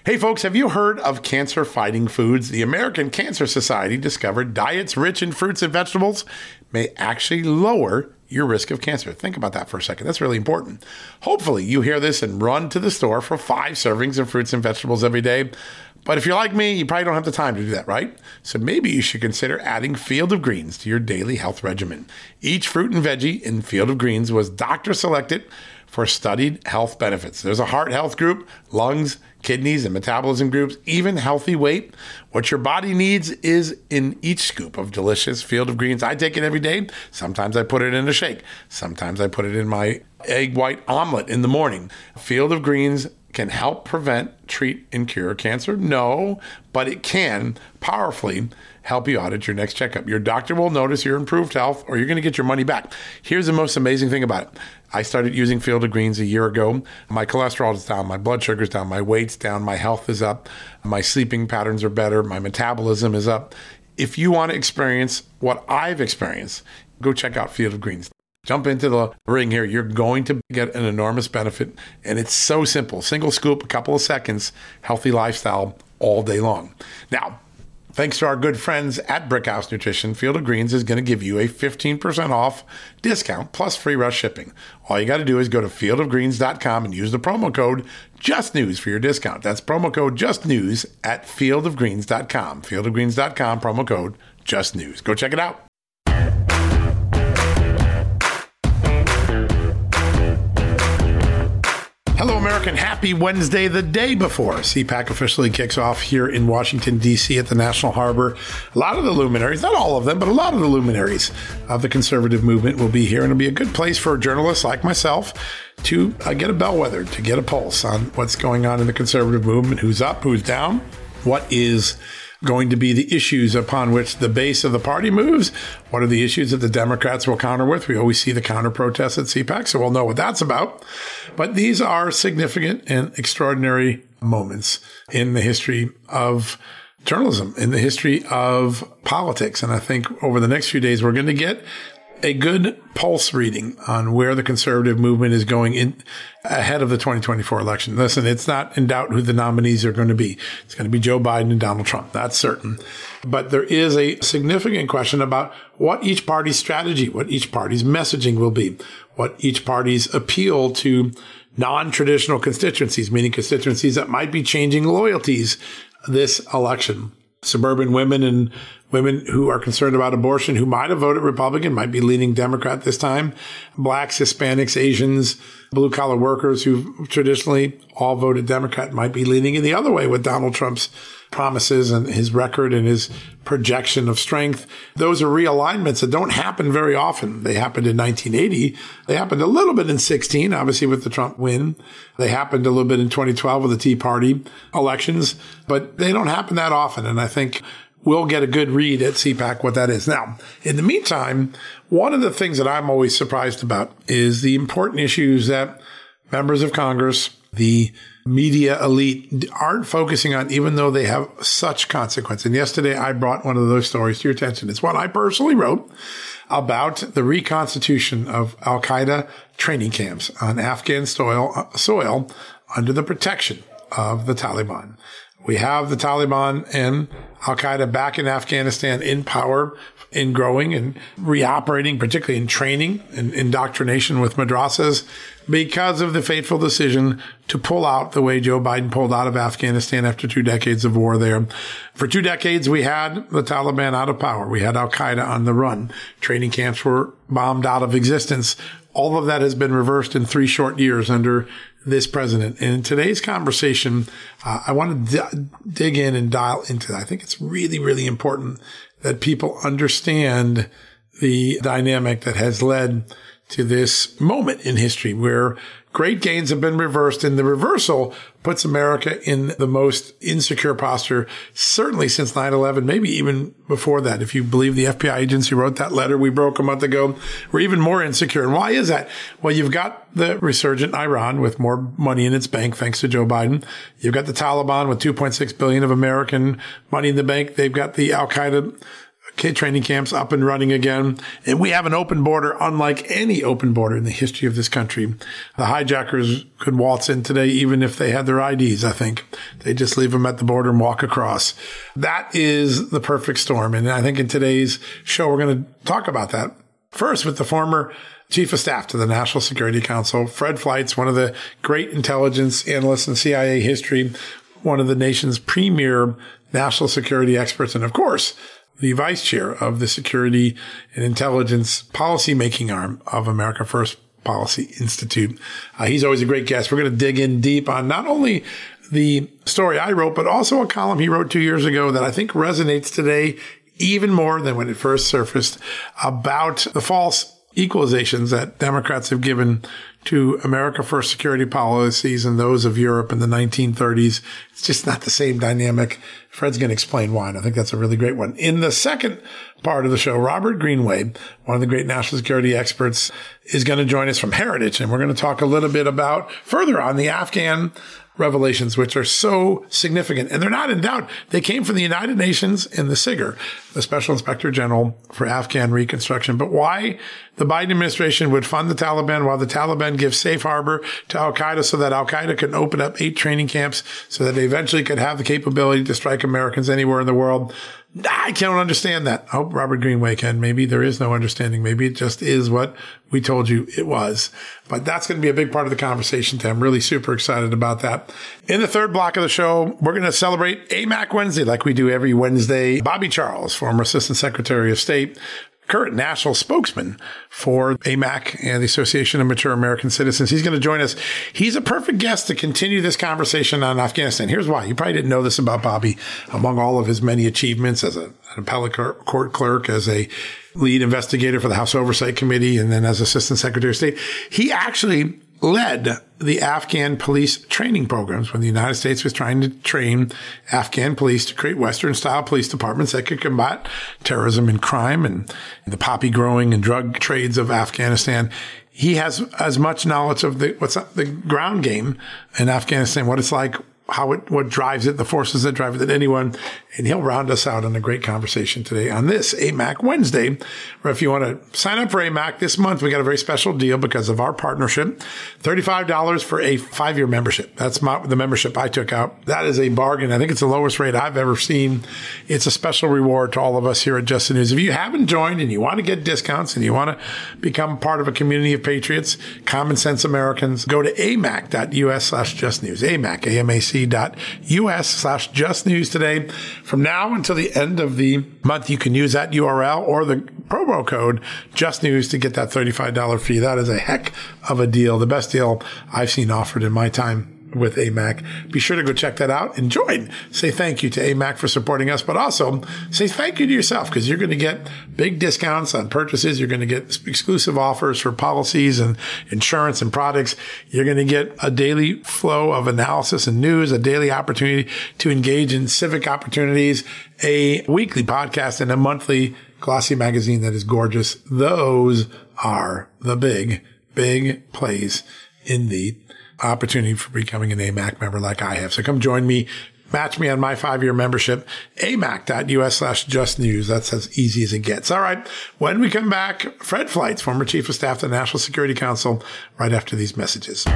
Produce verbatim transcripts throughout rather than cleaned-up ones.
Hey folks, have you heard of cancer-fighting foods? The American Cancer Society discovered diets rich in fruits and vegetables may actually lower your risk of cancer. Think about that for a second. That's really important. Hopefully you hear this and run to the store for five servings of fruits and vegetables every day. But if you're like me, you probably don't have the time to do that, right? So maybe you should consider adding Field of Greens to your daily health regimen. Each fruit and veggie in Field of Greens was doctor selected for studied health benefits. There's a heart health group, lungs, kidneys, and metabolism groups, even healthy weight. What your body needs is in each scoop of delicious Field of Greens. I take it every day. Sometimes I put it in a shake. Sometimes I put it in my egg white omelet in the morning. Field of Greens can help prevent, treat, and cure cancer? No, but it can powerfully help you out at your next checkup. Your doctor will notice your improved health, or you're going to get your money back. Here's the most amazing thing about it. I started using Field of Greens a year ago. My cholesterol is down, my blood sugar's down, my weight's down, my health is up, my sleeping patterns are better, my metabolism is up. If you want to experience what I've experienced, go check out Field of Greens. Jump into the ring here. You're going to get an enormous benefit. And it's so simple. Single scoop, a couple of seconds, healthy lifestyle all day long. Now, thanks to our good friends at Brickhouse Nutrition, Field of Greens is going to give you a fifteen percent off discount plus free rush shipping. All you got to do is go to field of greens dot com and use the promo code JUSTNEWS for your discount. That's promo code JUSTNEWS at field of greens dot com. field of greens dot com, promo code JUSTNEWS. Go check it out. Hello, American. Happy Wednesday, the day before C PAC officially kicks off here in Washington, D C at the National Harbor. A lot of the luminaries, not all of them, but a lot of the luminaries of the conservative movement will be here, and it'll be a good place for journalists like myself to uh, get a bellwether, to get a pulse on what's going on in the conservative movement, who's up, who's down, what is going to be the issues upon which the base of the party moves. What are the issues that the Democrats will counter with? We always see the counter protests at C PAC, so we'll know what that's about. But these are significant and extraordinary moments in the history of journalism, in the history of politics. And I think over the next few days, we're going to get a good pulse reading on where the conservative movement is going in ahead of the twenty twenty-four election. Listen, it's not in doubt who the nominees are going to be. It's going to be Joe Biden and Donald Trump. That's certain. But there is a significant question about what each party's strategy, what each party's messaging will be, what each party's appeal to non-traditional constituencies, meaning constituencies that might be changing loyalties this election. Suburban women and women who are concerned about abortion, who might have voted Republican, might be leaning Democrat this time. Blacks, Hispanics, Asians, blue-collar workers who traditionally all voted Democrat might be leaning in the other way with Donald Trump's promises and his record and his projection of strength. Those are realignments that don't happen very often. They happened in nineteen eighty. They happened a little bit in sixteen, obviously with the Trump win. They happened a little bit in twenty twelve with the Tea Party elections, but they don't happen that often. And I think we'll get a good read at C PAC what that is. Now, in the meantime, one of the things that I'm always surprised about is the important issues that members of Congress, the media elite aren't focusing on, even though they have such consequence. And yesterday I brought one of those stories to your attention. It's one I personally wrote about the reconstitution of Al-Qaeda training camps on Afghan soil, soil under the protection of the Taliban. We have the Taliban and Al-Qaeda back in Afghanistan in power, in growing and reoperating, particularly in training and indoctrination with madrasas, because of the fateful decision to pull out the way Joe Biden pulled out of Afghanistan after two decades of war there. For two decades, we had the Taliban out of power. We had Al-Qaeda on the run. Training camps were bombed out of existence. All of that has been reversed in three short years under this president. And in today's conversation, uh, I want to d- dig in and dial into that. I think it's really, really important that people understand the dynamic that has led to this moment in history where great gains have been reversed, and the reversal puts America in the most insecure posture, certainly since nine eleven, maybe even before that. If you believe the F B I agents who wrote that letter we broke a month ago, we're even more insecure. And why is that? Well, you've got the resurgent Iran with more money in its bank, thanks to Joe Biden. You've got the Taliban with two point six billion dollars of American money in the bank. They've got the Al-Qaeda training camps up and running again. And we have an open border unlike any open border in the history of this country. The hijackers could waltz in today even if they had their I Ds, I think. They just leave them at the border and walk across. That is the perfect storm. And I think in today's show, we're going to talk about that. First, with the former Chief of Staff to the National Security Council, Fred Fleitz, one of the great intelligence analysts in C I A history, one of the nation's premier national security experts, and of course, the vice chair of the Security and Intelligence Policymaking Arm of America First Policy Institute. Uh, he's always a great guest. We're going to dig in deep on not only the story I wrote, but also a column he wrote two years ago that I think resonates today even more than when it first surfaced about the false equalizations that Democrats have given to America First security policies and those of Europe in the nineteen thirties. It's just not the same dynamic. Fred's going to explain why, and I think that's a really great one. In the second part of the show, Robert Greenway, one of the great national security experts, is going to join us from Heritage, and we're going to talk a little bit about further on the Afghan revelations, which are so significant. And they're not in doubt. They came from the United Nations and the S I G R, the Special Inspector General for Afghan Reconstruction. But why the Biden administration would fund the Taliban while the Taliban gives safe harbor to al-Qaeda so that al-Qaeda can open up eight training camps so that they eventually could have the capability to strike Americans anywhere in the world. I can't understand that. I hope Robert Greenway can. Maybe there is no understanding. Maybe it just is what we told you it was. But that's going to be a big part of the conversation today. I'm really super excited about that. In the third block of the show, we're going to celebrate A M A C Wednesday like we do every Wednesday. Bobby Charles, former Assistant Secretary of State, current national spokesman for A M A C and the Association of Mature American Citizens. He's going to join us. He's a perfect guest to continue this conversation on Afghanistan. Here's why. You probably didn't know this about Bobby. Among all of his many achievements as a, an appellate court clerk, as a lead investigator for the House Oversight Committee, and then as Assistant Secretary of State, he actually led the Afghan police training programs when the United States was trying to train Afghan police to create Western-style police departments that could combat terrorism and crime and the poppy growing and drug trades of Afghanistan. He has as much knowledge of the what's the ground game in Afghanistan, what it's like, how it, what drives it, the forces that drive it than anyone. And he'll round us out on a great conversation today on this A M A C Wednesday, where if you want to sign up for A M A C this month, we got a very special deal because of our partnership. thirty-five dollars for a five-year membership. That's my, the membership I took out. That is a bargain. I think it's the lowest rate I've ever seen. It's a special reward to all of us here at Just the News. If you haven't joined and you want to get discounts and you want to become part of a community of patriots, common sense Americans, go to amac.us slash just news. AMAC, A M A C dot U S slash just news today. From now until the end of the month, you can use that U R L or the promo code Just News to get that thirty-five dollars fee. That is a heck of a deal. The best deal I've seen offered in my time with A M A C. Be sure to go check that out and join. Say thank you to A M A C for supporting us, but also say thank you to yourself because you're going to get big discounts on purchases. You're going to get exclusive offers for policies and insurance and products. You're going to get a daily flow of analysis and news, a daily opportunity to engage in civic opportunities, a weekly podcast, and a monthly glossy magazine that is gorgeous. Those are the big, big plays in the opportunity for becoming an A M A C member like I have. So come join me. Match me on my five-year membership, amac.us slash just news. That's as easy as it gets. All right. When we come back, Fred Fleitz, former Chief of Staff to the National Security Council, right after these messages.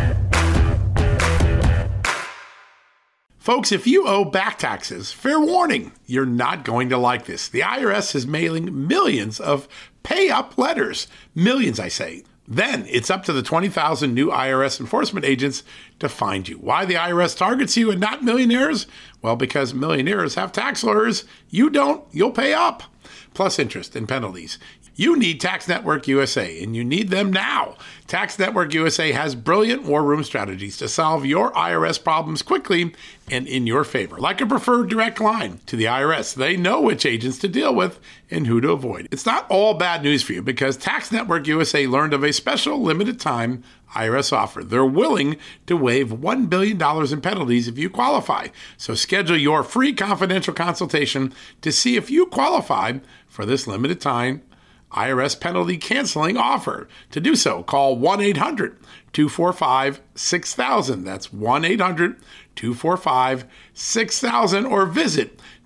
Folks, if you owe back taxes, fair warning, you're not going to like this. The I R S is mailing millions of pay-up letters. Millions, I say. Then it's up to the twenty thousand new I R S enforcement agents to find you. Why the I R S targets you and not millionaires? Well, because millionaires have tax lawyers. You don't, you'll pay up. Plus interest and penalties. You need Tax Network U S A, and you need them now. Tax Network U S A has brilliant war room strategies to solve your I R S problems quickly and in your favor. Like a preferred direct line to the I R S. They know which agents to deal with and who to avoid. It's not all bad news for you because Tax Network U S A learned of a special limited time I R S offer. They're willing to waive one billion dollars in penalties if you qualify. So schedule your free confidential consultation to see if you qualify for this limited time I R S penalty canceling offer. To do so, call one eight hundred two four five six thousand. That's one eight hundred two four five six thousand or visit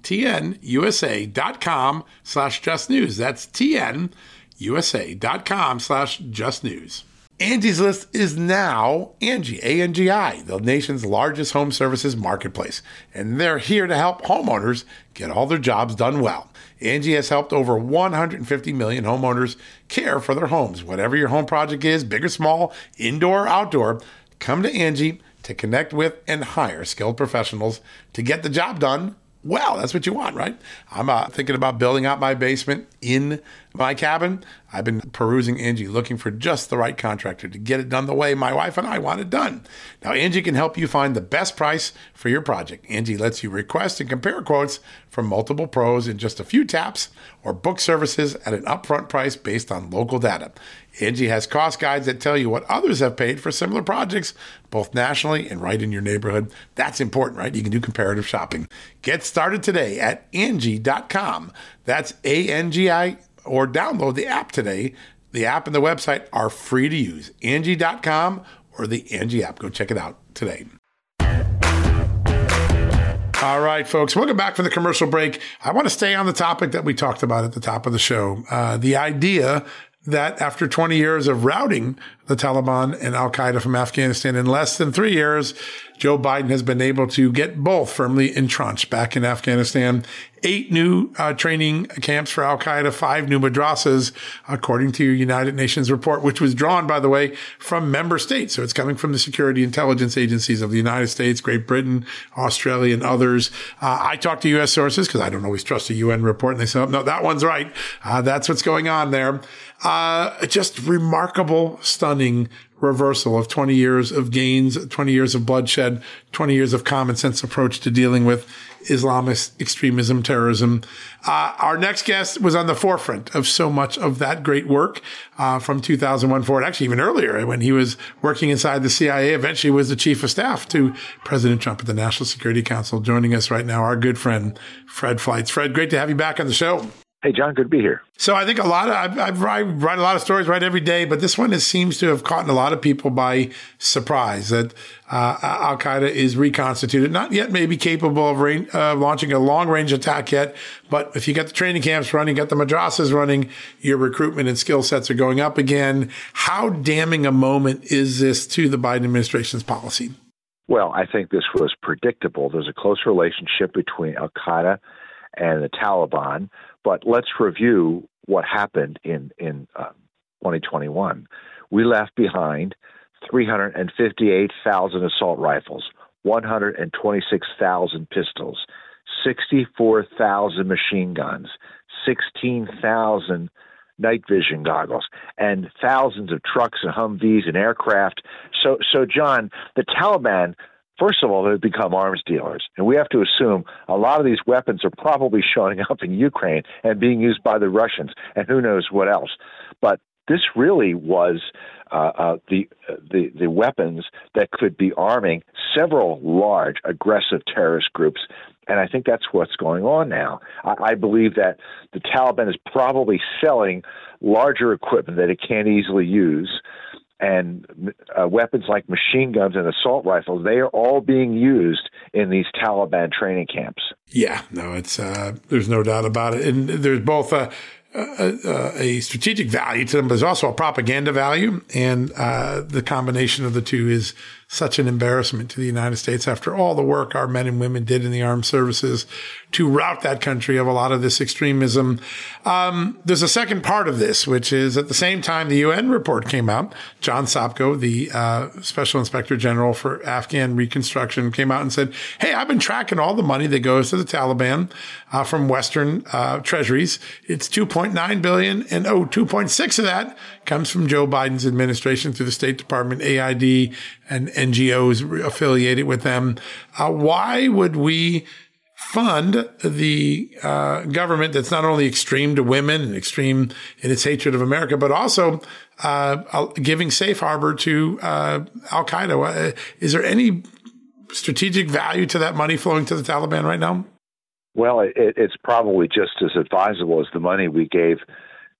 tnusa.com slash just news. That's tnusa.com slash just news. Angie's List is now Angie, A N G I, the nation's largest home services marketplace. And they're here to help homeowners get all their jobs done well. Angie has helped over one hundred fifty million homeowners care for their homes. Whatever your home project is, big or small, indoor or outdoor, come to Angie to connect with and hire skilled professionals to get the job done well. That's what you want, right? I'm uh, thinking about building out my basement in my cabin. I've been perusing Angie, looking for just the right contractor to get it done the way my wife and I want it done. Now, Angie can help you find the best price for your project. Angie lets you request and compare quotes from multiple pros in just a few taps, or book services at an upfront price based on local data. Angie has cost guides that tell you what others have paid for similar projects, both nationally and right in your neighborhood. That's important, right? You can do comparative shopping. Get started today at Angie dot com. That's A N G I, or download the app today. The app and the website are free to use. Angie dot com or the Angie app. Go check it out today. All right, folks, welcome back from the commercial break. I want to stay on the topic that we talked about at the top of the show. Uh, the idea that after twenty years of routing the Taliban and al-Qaeda from Afghanistan, in less than three years, Joe Biden has been able to get both firmly entrenched back in Afghanistan. Eight new uh, training camps for al-Qaeda, five new madrasas, according to United Nations report, which was drawn, by the way, from member states. So it's coming from the security intelligence agencies of the United States, Great Britain, Australia, and others. Uh, I talk to U S sources because I don't always trust a U N report, and they say, oh, no, that one's right. Uh, that's what's going on there. Uh, just remarkable, stunning reversal of twenty years of gains, twenty years of bloodshed, twenty years of common sense approach to dealing with Islamist extremism, terrorism. Uh, our next guest was on the forefront of so much of that great work uh, from two thousand one forward, actually even earlier when he was working inside the C I A, eventually was the chief of staff to President Trump at the National Security Council. Joining us right now, our good friend, Fred Fleitz. Fred, great to have you back on the show. Hey, John, good to be here. So I think a lot of, I've, I've, I write a lot of stories right every day, but this one is, seems to have caught a lot of people by surprise that uh, al-Qaeda is reconstituted, not yet maybe capable of rain, uh, launching a long-range attack yet, but if you got the training camps running, got the madrasas running, your recruitment and skill sets are going up again. How damning a moment is this to the Biden administration's policy? Well, I think this was predictable. There's a close relationship between al-Qaeda and the Taliban. But let's review what happened in, in uh, twenty twenty-one. We left behind three hundred fifty-eight thousand assault rifles, one hundred twenty-six thousand pistols, sixty-four thousand machine guns, sixteen thousand night vision goggles, and thousands of trucks and Humvees and aircraft. So, so John, the Taliban, first of all, they've become arms dealers, and we have to assume a lot of these weapons are probably showing up in Ukraine and being used by the Russians, and who knows what else. But this really was uh, uh, the, the the weapons that could be arming several large, aggressive terrorist groups, and I think that's what's going on now. I, I believe that the Taliban is probably selling larger equipment that it can't easily use. And uh, weapons like machine guns and assault rifles, they are all being used in these Taliban training camps. Yeah, no, it's uh, there's no doubt about it. And there's both a, a, a strategic value to them, but there's also a propaganda value. And uh, the combination of the two is such an embarrassment to the United States after all the work our men and women did in the armed services to rout that country of a lot of this extremism. Um, there's a second part of this, which is at the same time the U N report came out, John Sopko, the uh, Special Inspector General for Afghan Reconstruction, came out and said, hey, I've been tracking all the money that goes to the Taliban uh, from Western uh, treasuries. It's two point nine billion dollars, and oh, two point six of that comes from Joe Biden's administration through the State Department, A I D, and N G Os affiliated with them. Uh, why would we fund the uh, government that's not only extreme to women and extreme in its hatred of America, but also uh, giving safe harbor to uh, al-Qaeda? Is there any strategic value to that money flowing to the Taliban right now? Well, it, it's probably just as advisable as the money we gave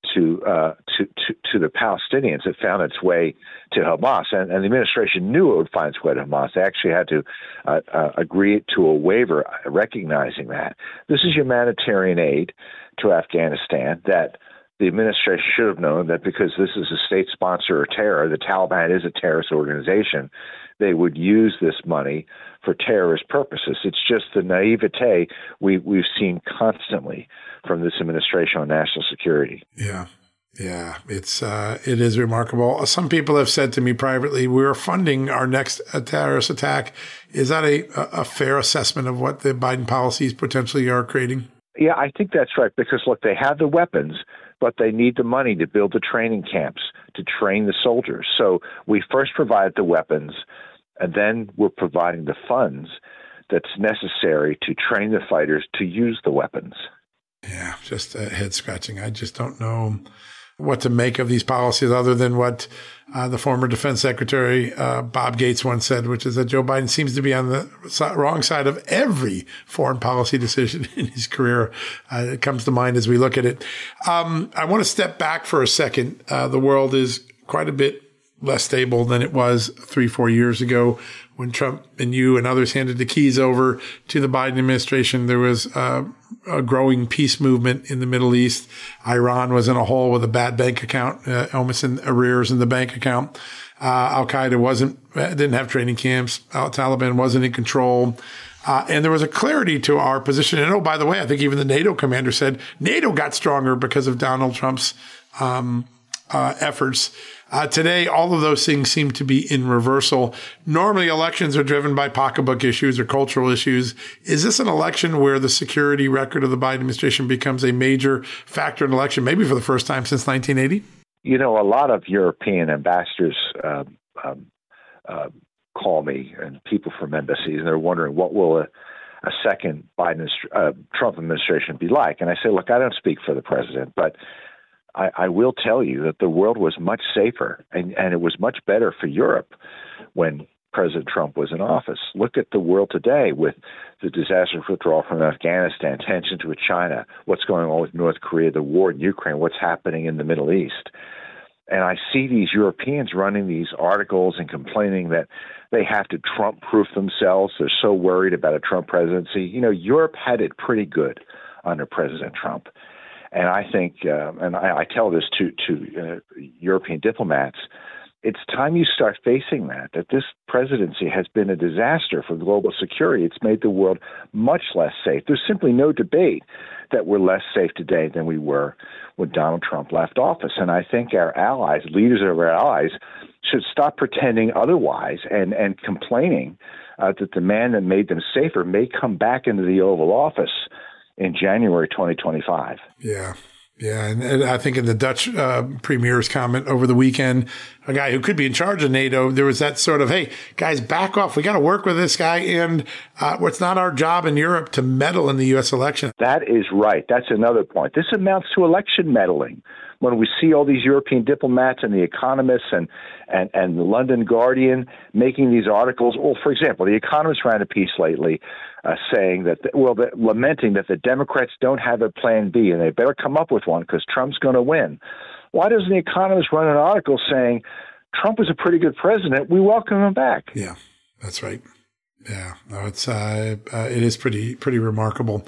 to, uh, to to to the Palestinians. It found its way to Hamas, and, and the administration knew it would find its way to Hamas. They actually had to uh, uh, agree to a waiver recognizing that. This is humanitarian aid to Afghanistan that the administration should have known that because this is a state sponsor of terror, the Taliban is a terrorist organization, they would use this money for terrorist purposes. It's just the naivete we, we've seen constantly from this administration on national security. Yeah. Yeah, it's uh, it is remarkable. Some people have said to me privately, we're funding our next terrorist attack. Is that a, a fair assessment of what the Biden policies potentially are creating? Yeah, I think that's right, because, look, they have the weapons, but they need the money to build the training camps, to train the soldiers. So we first provide the weapons, and then we're providing the funds that's necessary to train the fighters to use the weapons. Yeah, just uh, head scratching. I just don't know what to make of these policies other than what uh, the former defense secretary, uh, Bob Gates, once said, which is that Joe Biden seems to be on the so- wrong side of every foreign policy decision in his career. Uh, it comes to mind as we look at it. Um, I want to step back for a second. Uh, the world is quite a bit less stable than it was three, four years ago when Trump and you and others handed the keys over to the Biden administration. There was uh, a growing peace movement in the Middle East. Iran was in a hole with a bad bank account, uh, almost in arrears in the bank account. Uh, Al-Qaeda wasn't, didn't have training camps. Al-Taliban wasn't in control. Uh, and there was a clarity to our position. And oh, by the way, I think even the NATO commander said NATO got stronger because of Donald Trump's um, uh, efforts. Uh, today, all of those things seem to be in reversal. Normally, elections are driven by pocketbook issues or cultural issues. Is this an election where the security record of the Biden administration becomes a major factor in election, maybe for the first time since nineteen eighty? You know, a lot of European ambassadors uh, um, uh, call me, and people from embassies, and they're wondering what will a, a second Biden uh, Trump administration be like. And I say, look, I don't speak for the president, but I, I will tell you that the world was much safer, and, and it was much better for Europe when President Trump was in office. Look at the world today with the disastrous withdrawal from Afghanistan, tensions with China, what's going on with North Korea, the war in Ukraine, what's happening in the Middle East. And I see these Europeans running these articles and complaining that they have to Trump-proof themselves. They're so worried about a Trump presidency. You know, Europe had it pretty good under President Trump. And I think, uh, and I, I tell this to, to uh, European diplomats, it's time you start facing that, that this presidency has been a disaster for global security. It's made the world much less safe. There's simply no debate that we're less safe today than we were when Donald Trump left office. And I think our allies, leaders of our allies, should stop pretending otherwise and, and complaining uh, that the man that made them safer may come back into the Oval Office in January twenty twenty-five. Yeah. Yeah. And, and I think in the Dutch uh, premier's comment over the weekend, a guy who could be in charge of NATO, there was that sort of, hey, guys, back off. We got to work with this guy. And uh, it's not our job in Europe to meddle in the U S election. That is right. That's another point. This amounts to election meddling. When we see all these European diplomats and the Economists and, and, and the London Guardian making these articles. Well, for example, the Economist ran a piece lately uh, saying that, well, the, lamenting that the Democrats don't have a plan B and they better come up with one because Trump's going to win. Why doesn't the Economist run an article saying Trump is a pretty good president? We welcome him back. Yeah, that's right. Yeah, no, it's uh, uh, it is pretty pretty remarkable.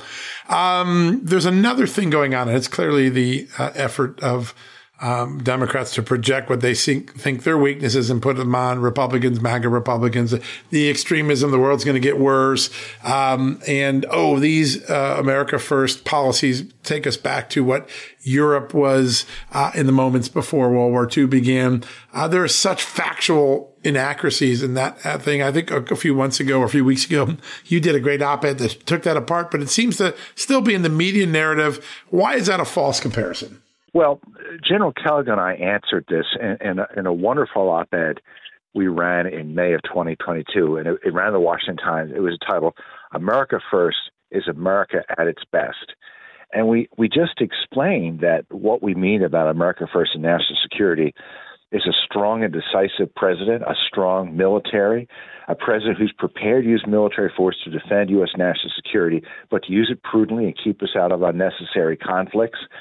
Um, there's another thing going on, and it's clearly the uh, effort of um, Democrats to project what they think, think their weaknesses and put them on Republicans, MAGA Republicans. The extremism, the world's going to get worse. Um, and, oh, these uh, America First policies take us back to what Europe was uh, in the moments before World War Two began. Uh, there are such factual inaccuracies in that thing. I think a, a few months ago or a few weeks ago, you did a great op-ed that took that apart, but it seems to still be in the media narrative. Why is that a false comparison? Well, General Kellogg and I answered this in, in, a, in a wonderful op-ed we ran in May of twenty twenty-two, and it, it ran in the Washington Times. It was titled, America First is America at its Best. And we, we just explained that what we mean about America First and national security is a strong and decisive president, a strong military, a president who's prepared to use military force to defend U S national security, but to use it prudently and keep us out of unnecessary conflicts.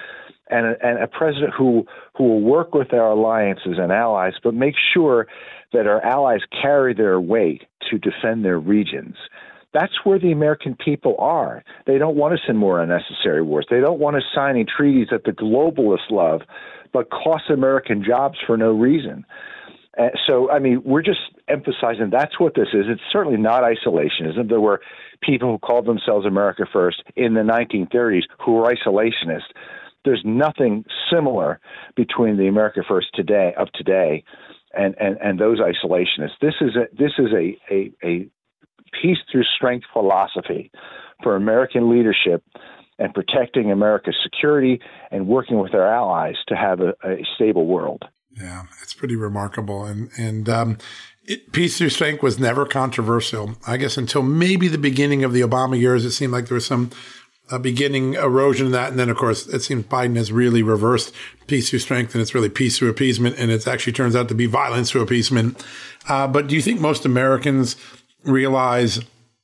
and a, and a president who who will work with our alliances and allies, but make sure that our allies carry their weight to defend their regions. That's where the American people are. They don't want to send more unnecessary wars. They don't want us signing treaties that the globalists love, but cost American jobs for no reason. Uh, so, I mean, we're just emphasizing that's what this is. It's certainly not isolationism. There were people who called themselves America First in the nineteen thirties who were isolationists. There's nothing similar between the America First today of today and, and, and those isolationists. This is a this is a, a, a peace through strength philosophy for American leadership and protecting America's security and working with our allies to have a, a stable world. Yeah, it's pretty remarkable. And, and, um, it, peace through strength was never controversial. I guess until maybe the beginning of the Obama years, it seemed like there was some uh, beginning erosion in that. And then, of course, it seems Biden has really reversed peace through strength, and it's really peace through appeasement. And it actually turns out to be violence through appeasement. Uh, but do you think most Americans realize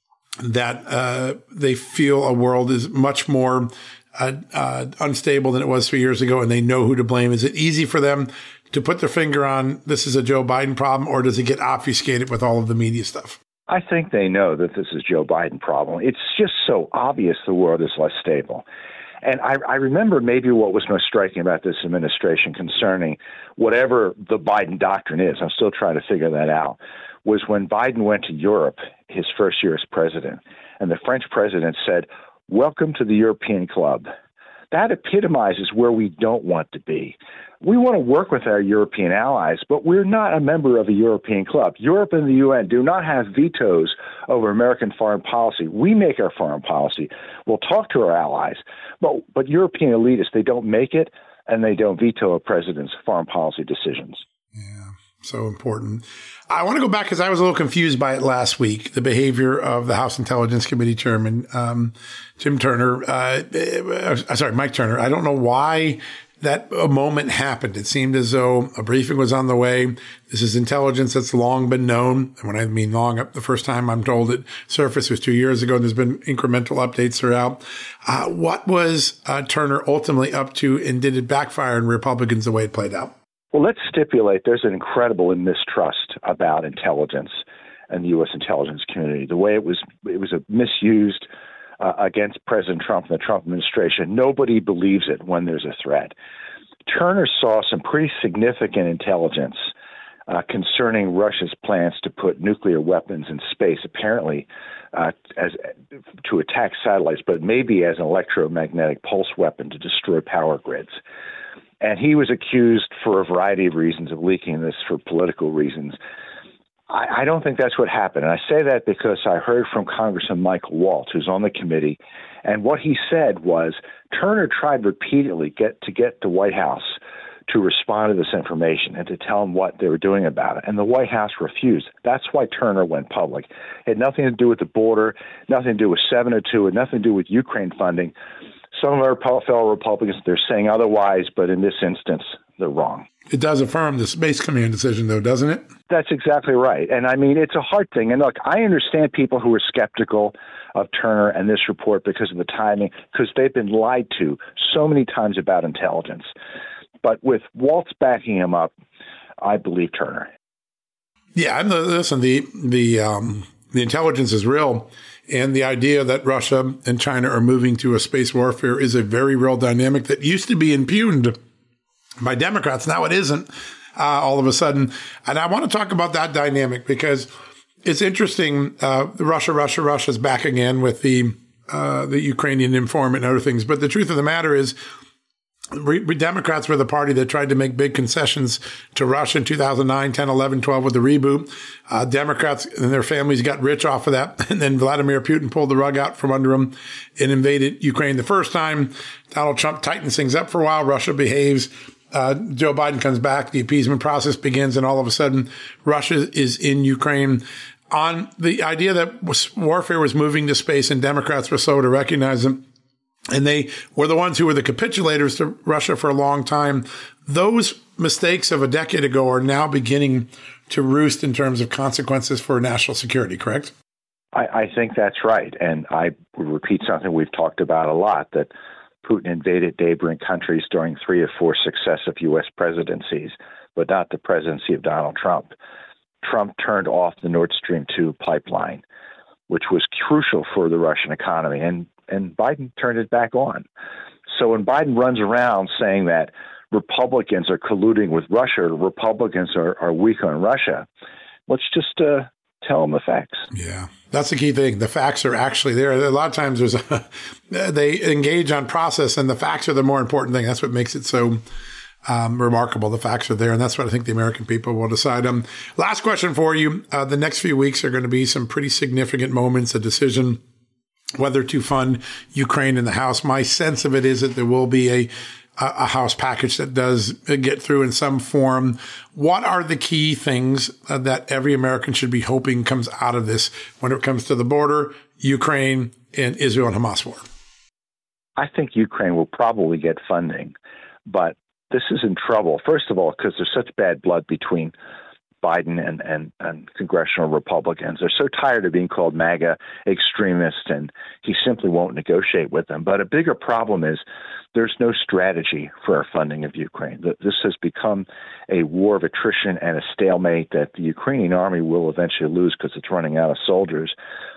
that uh, they feel a world is much more uh, uh, unstable than it was three years ago, and they know who to blame? Is it easy for them to put their finger on this is a Joe Biden problem, or does it get obfuscated with all of the media stuff? I think they know that this is Joe Biden problem. It's just so obvious the world is less stable. And I, I remember maybe what was most striking about this administration concerning whatever the Biden doctrine is, I'm still trying to figure that out, was when Biden went to Europe his first year as president, and the French president said, "Welcome to the European club." That epitomizes where we don't want to be. We want to work with our European allies, but we're not a member of a European club. Europe and the U N do not have vetoes over American foreign policy. We make our foreign policy. We'll talk to our allies, but, but European elitists, they don't make it, and they don't veto a president's foreign policy decisions. Yeah, so important. I want to go back because I was a little confused by it last week, the behavior of the House Intelligence Committee Chairman, um, Jim Turner, uh, uh, sorry, Mike Turner. I don't know why that moment happened. It seemed as though a briefing was on the way. This is intelligence that's long been known. And when I mean long, the first time I'm told it surfaced was two years ago, and there's been incremental updates throughout. Uh, what was uh, Turner ultimately up to, and did it backfire on Republicans the way it played out? Well, let's stipulate there's an incredible mistrust about intelligence and the U S intelligence community. The way it was, it was a misused uh, against President Trump and the Trump administration. Nobody believes it when there's a threat. Turner saw some pretty significant intelligence uh, concerning Russia's plans to put nuclear weapons in space, apparently uh, as to attack satellites, but maybe as an electromagnetic pulse weapon to destroy power grids. And he was accused for a variety of reasons of leaking this for political reasons. I, I don't think that's what happened. And I say that because I heard from Congressman Michael Waltz, who's on the committee, and what he said was Turner tried repeatedly get to get the White House to respond to this information and to tell them what they were doing about it. And the White House refused. That's why Turner went public. It had nothing to do with the border, nothing to do with seven oh two, and nothing to do with Ukraine funding. Some of our fellow Republicans, they're saying otherwise, but in this instance, they're wrong. It does affirm the Space Command decision, though, doesn't it? That's exactly right. And I mean, it's a hard thing. And look, I understand people who are skeptical of Turner and this report because of the timing, because they've been lied to so many times about intelligence. But with Waltz backing him up, I believe Turner. Yeah, and the, listen, the the um, the intelligence is real, and the idea that Russia and China are moving to a space warfare is a very real dynamic that used to be impugned by Democrats. Now it isn't uh, all of a sudden. And I want to talk about that dynamic because it's interesting. Uh, Russia, Russia, Russia's back again with the uh, the Ukrainian informant and other things. But the truth of the matter is, Re- Democrats were the party that tried to make big concessions to Russia in two thousand nine, ten, eleven, twelve with the reboot. Uh, Democrats and their families got rich off of that. And then Vladimir Putin pulled the rug out from under them and invaded Ukraine the first time. Donald Trump tightens things up for a while. Russia behaves. Uh, Joe Biden comes back. The appeasement process begins. And all of a sudden, Russia is in Ukraine. On the idea that warfare was moving to space and Democrats were slow to recognize them, and they were the ones who were the capitulators to Russia for a long time. Those mistakes of a decade ago are now beginning to roost in terms of consequences for national security, correct? I, I think that's right. And I would repeat something we've talked about a lot, that Putin invaded neighboring countries during three or four successive U S presidencies, but not the presidency of Donald Trump. Trump turned off the Nord Stream two pipeline, which was crucial for the Russian economy, and, and Biden turned it back on. So when Biden runs around saying that Republicans are colluding with Russia, Republicans are, are weak on Russia, let's just uh, tell them the facts. Yeah, that's the key thing. The facts are actually there. A lot of times there's a, they engage on process, and the facts are the more important thing. That's what makes it so Um, remarkable. The facts are there, and that's what I think the American people will decide. Um, last question for you. Uh, the next few weeks are going to be some pretty significant moments, a decision whether to fund Ukraine in the House. My sense of it is that there will be a, a House package that does get through in some form. What are the key things uh, that every American should be hoping comes out of this when it comes to the border, Ukraine, and Israel and Hamas war? I think Ukraine will probably get funding, but this is in trouble, first of all, because there's such bad blood between Biden and, and, and congressional Republicans. They're so tired of being called MAGA extremists, and he simply won't negotiate with them. But a bigger problem is there's no strategy for our funding of Ukraine. This has become a war of attrition and a stalemate that the Ukrainian army will eventually lose because it's running out of soldiers.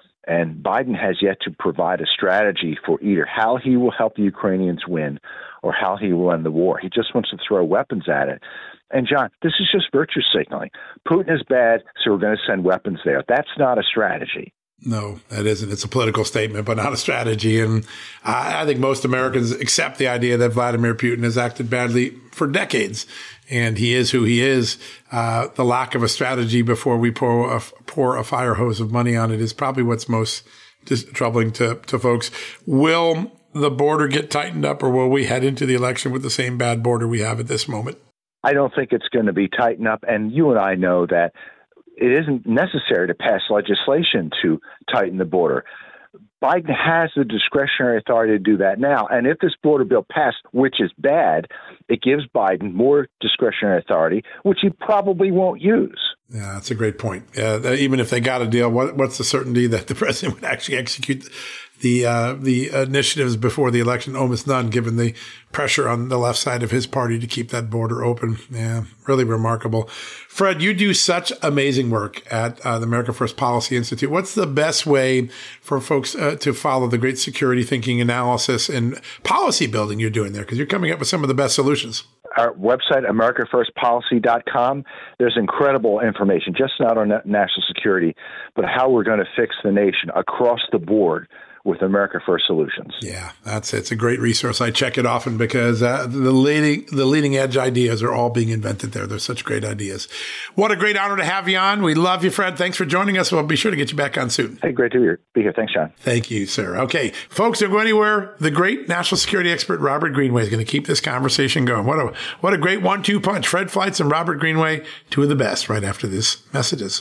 And Biden has yet to provide a strategy for either how he will help the Ukrainians win or how he will end the war. He just wants to throw weapons at it. And, John, this is just virtue signaling. Putin is bad, so we're going to send weapons there. That's not a strategy. No, that isn't. It's a political statement, but not a strategy. And I, I think most Americans accept the idea that Vladimir Putin has acted badly for decades, and he is who he is. Uh, the lack of a strategy before we pour a, pour a fire hose of money on it is probably what's most dis- troubling to, to folks. Will the border get tightened up, or will we head into the election with the same bad border we have at this moment? I don't think it's going to be tightened up. And you and I know that it isn't necessary to pass legislation to tighten the border. Biden has the discretionary authority to do that now. And if this border bill passed, which is bad, it gives Biden more discretionary authority, which he probably won't use. Yeah, that's a great point. Uh, even if they got a deal, what, what's the certainty that the president would actually execute the uh, the initiatives before the election? Almost none, given the pressure on the left side of his party to keep that border open. Yeah, really remarkable. Fred, you do such amazing work at uh, the America First Policy Institute. What's the best way for folks uh, to follow the great security thinking, analysis, and policy building you're doing there? Because you're coming up with some of the best solutions. Our website, america first policy dot com, there's incredible information, just not on national security, but how we're going to fix the nation across the board with America First Solutions. Yeah, that's it. It's a great resource. I check it often because uh, the leading the leading edge ideas are all being invented there. They're such great ideas. What a great honor to have you on. We love you, Fred. Thanks for joining us. We'll be sure to get you back on soon. Hey, great to be here. Thanks, John. Thank you, sir. Okay, folks, don't go anywhere. The great national security expert Robert Greenway is going to keep this conversation going. What a what a great one two punch. Fred Fleitz and Robert Greenway, two of the best, right after this messages.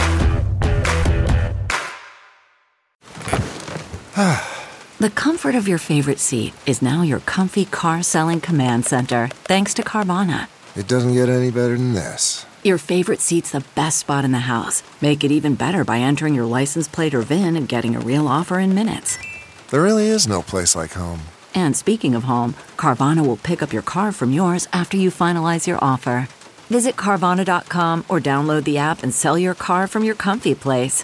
The comfort of your favorite seat is now your comfy car selling command center, thanks to Carvana. It doesn't get any better than this. Your favorite seat's the best spot in the house. Make it even better by entering your license plate or V I N and getting a real offer in minutes. There really is no place like home. And speaking of home, Carvana will pick up your car from yours after you finalize your offer. Visit Carvana dot com or download the app and sell your car from your comfy place.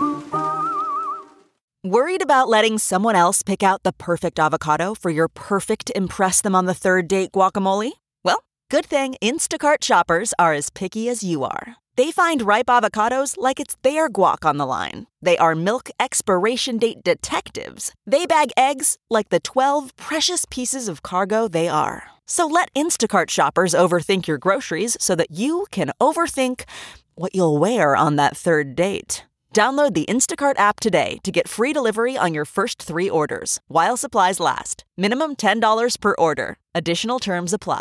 Worried about letting someone else pick out the perfect avocado for your perfect impress them on the third date guacamole? Well, good thing Instacart shoppers are as picky as you are. They find ripe avocados like it's their guac on the line. They are milk expiration date detectives. They bag eggs like the twelve precious pieces of cargo they are. So let Instacart shoppers overthink your groceries so that you can overthink what you'll wear on that third date. Download the Instacart app today to get free delivery on your first three orders, while supplies last. Minimum ten dollars per order. Additional terms apply.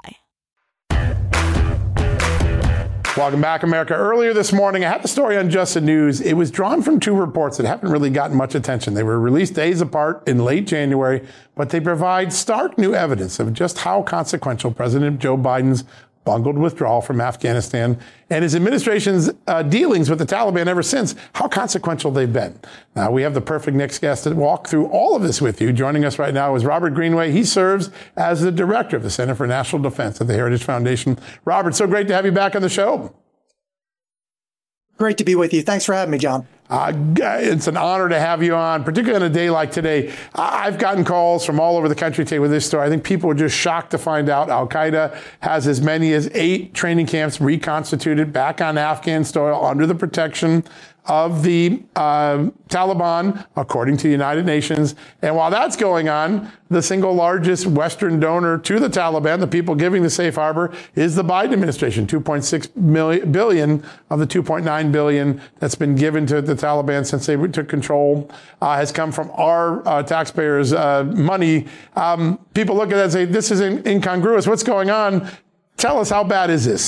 Welcome back, America. Earlier this morning, I had the story on Just the News. It was drawn from two reports that haven't really gotten much attention. They were released days apart in late January, but they provide stark new evidence of just how consequential President Joe Biden's bungled withdrawal from Afghanistan and his administration's uh, dealings with the Taliban ever since, how consequential they've been. Now, we have the perfect next guest to walk through all of this with you. Joining us right now is Robert Greenway. He serves as the director of the Center for National Defense at the Heritage Foundation. Robert, so great to have you back on the show. Great to be with you. Thanks for having me, John. Uh, it's an honor to have you on, particularly on a day like today. I've gotten calls from all over the country today with this story. I think people are just shocked to find out Al-Qaeda has as many as eight training camps reconstituted back on Afghan soil under the protection of the uh, Taliban, according to the United Nations. And while that's going on, the single largest Western donor to the Taliban, the people giving the safe harbor, is the Biden administration. two point six billion of the two point nine billion that's been given to the Taliban since they took control uh, has come from our uh, taxpayers' uh, money. Um, people look at that and say, this is in- incongruous. What's going on? Tell us, how bad is this?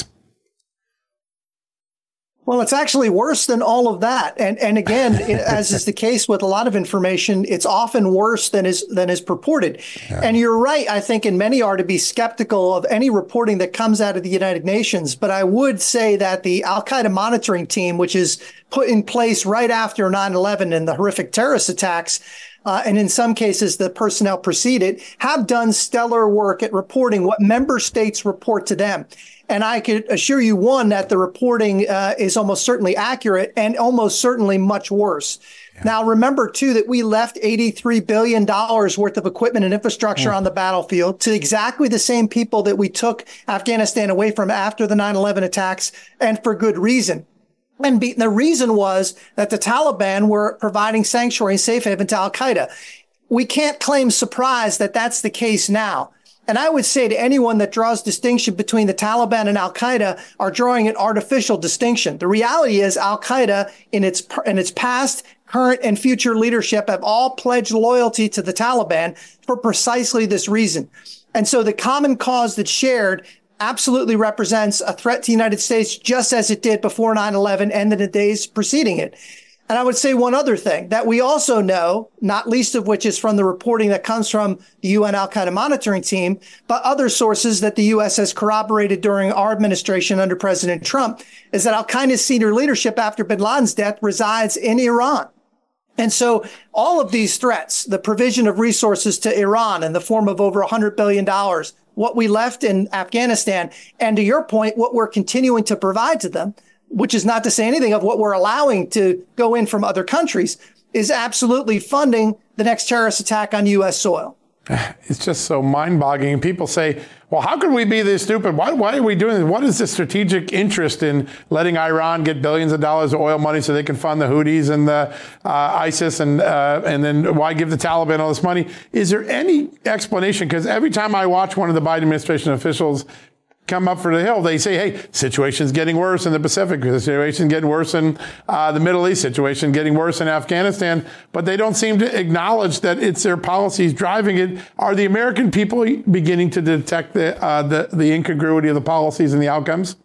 Well, it's actually worse than all of that. And and again, it, as is the case with a lot of information, it's often worse than is than is purported. Yeah. And you're right, I think, and many are to be skeptical of any reporting that comes out of the United Nations. But I would say that the Al-Qaeda monitoring team, which is put in place right after nine eleven and the horrific terrorist attacks, Uh, and in some cases, the personnel preceded, have done stellar work at reporting what member states report to them. And I could assure you, one, that the reporting uh, is almost certainly accurate and almost certainly much worse. Yeah. Now, remember, too, that we left eighty-three billion dollars worth of equipment and infrastructure yeah. on the battlefield to exactly the same people that we took Afghanistan away from after the nine eleven attacks, and for good reason. And be, the reason was that the Taliban were providing sanctuary and safe haven to Al-Qaeda. We can't claim surprise that that's the case now. And I would say to anyone that draws distinction between the Taliban and Al-Qaeda are drawing an artificial distinction. The reality is Al-Qaeda in its, in its past, current, and future leadership have all pledged loyalty to the Taliban for precisely this reason. And so the common cause that's shared absolutely represents a threat to the United States, just as it did before nine eleven and in the days preceding it. And I would say one other thing that we also know, not least of which is from the reporting that comes from the U N Al-Qaeda monitoring team, but other sources that the U S has corroborated during our administration under President Trump, is that Al-Qaeda's senior leadership after bin Laden's death resides in Iran. And so all of these threats, the provision of resources to Iran in the form of over one hundred billion dollars, what we left in Afghanistan, and to your point, what we're continuing to provide to them, which is not to say anything of what we're allowing to go in from other countries, is absolutely funding the next terrorist attack on U S soil. It's just so mind-boggling. People say, well, how could we be this stupid? Why, why are we doing this? What is the strategic interest in letting Iran get billions of dollars of oil money so they can fund the Houthis and the uh, ISIS, and uh, and then why give the Taliban all this money? Is there any explanation? Because every time I watch one of the Biden administration officials come up for the hill, they say, hey, situation's getting worse in the Pacific, the situation's getting worse in uh, the Middle East, situation getting worse in Afghanistan, but they don't seem to acknowledge that it's their policies driving it. Are the American people beginning to detect the, uh, the, the incongruity of the policies and the outcomes?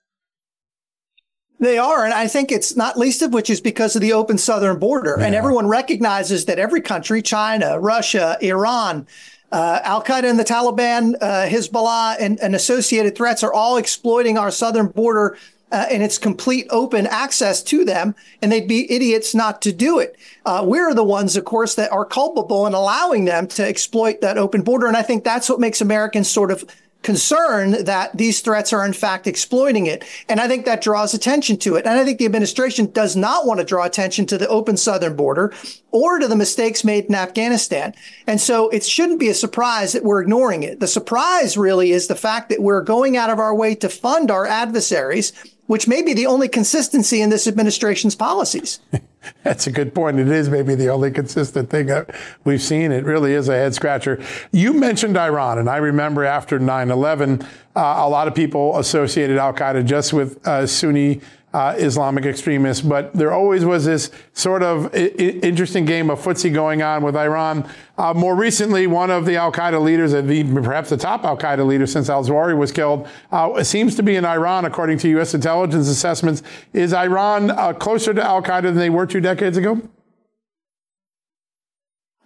They are, and I think it's not least of which is because of the open southern border. Yeah. And everyone recognizes that every country, China, Russia, Iran, Uh, Al-Qaeda and the Taliban, uh, Hezbollah, and, and associated threats are all exploiting our southern border uh, and its complete open access to them, and they'd be idiots not to do it. Uh, we're the ones, of course, that are culpable in allowing them to exploit that open border, and I think that's what makes Americans sort of concerned that these threats are in fact exploiting it. And I think that draws attention to it. And I think the administration does not want to draw attention to the open southern border or to the mistakes made in Afghanistan. And so it shouldn't be a surprise that we're ignoring it. The surprise really is the fact that we're going out of our way to fund our adversaries, which may be the only consistency in this administration's policies. That's a good point. It is maybe the only consistent thing that we've seen. It really is a head scratcher. You mentioned Iran, and I remember after nine eleven, uh, a lot of people associated Al-Qaeda just with uh, Sunni uh, Islamic extremists, but there always was this sort of I- I- interesting game of footsie going on with Iran. Uh, more recently, one of the Al-Qaeda leaders, and perhaps the top Al-Qaeda leader since al-Zawahiri was killed, uh, seems to be in Iran, according to U S intelligence assessments. Is Iran uh, closer to Al-Qaeda than they were two decades ago?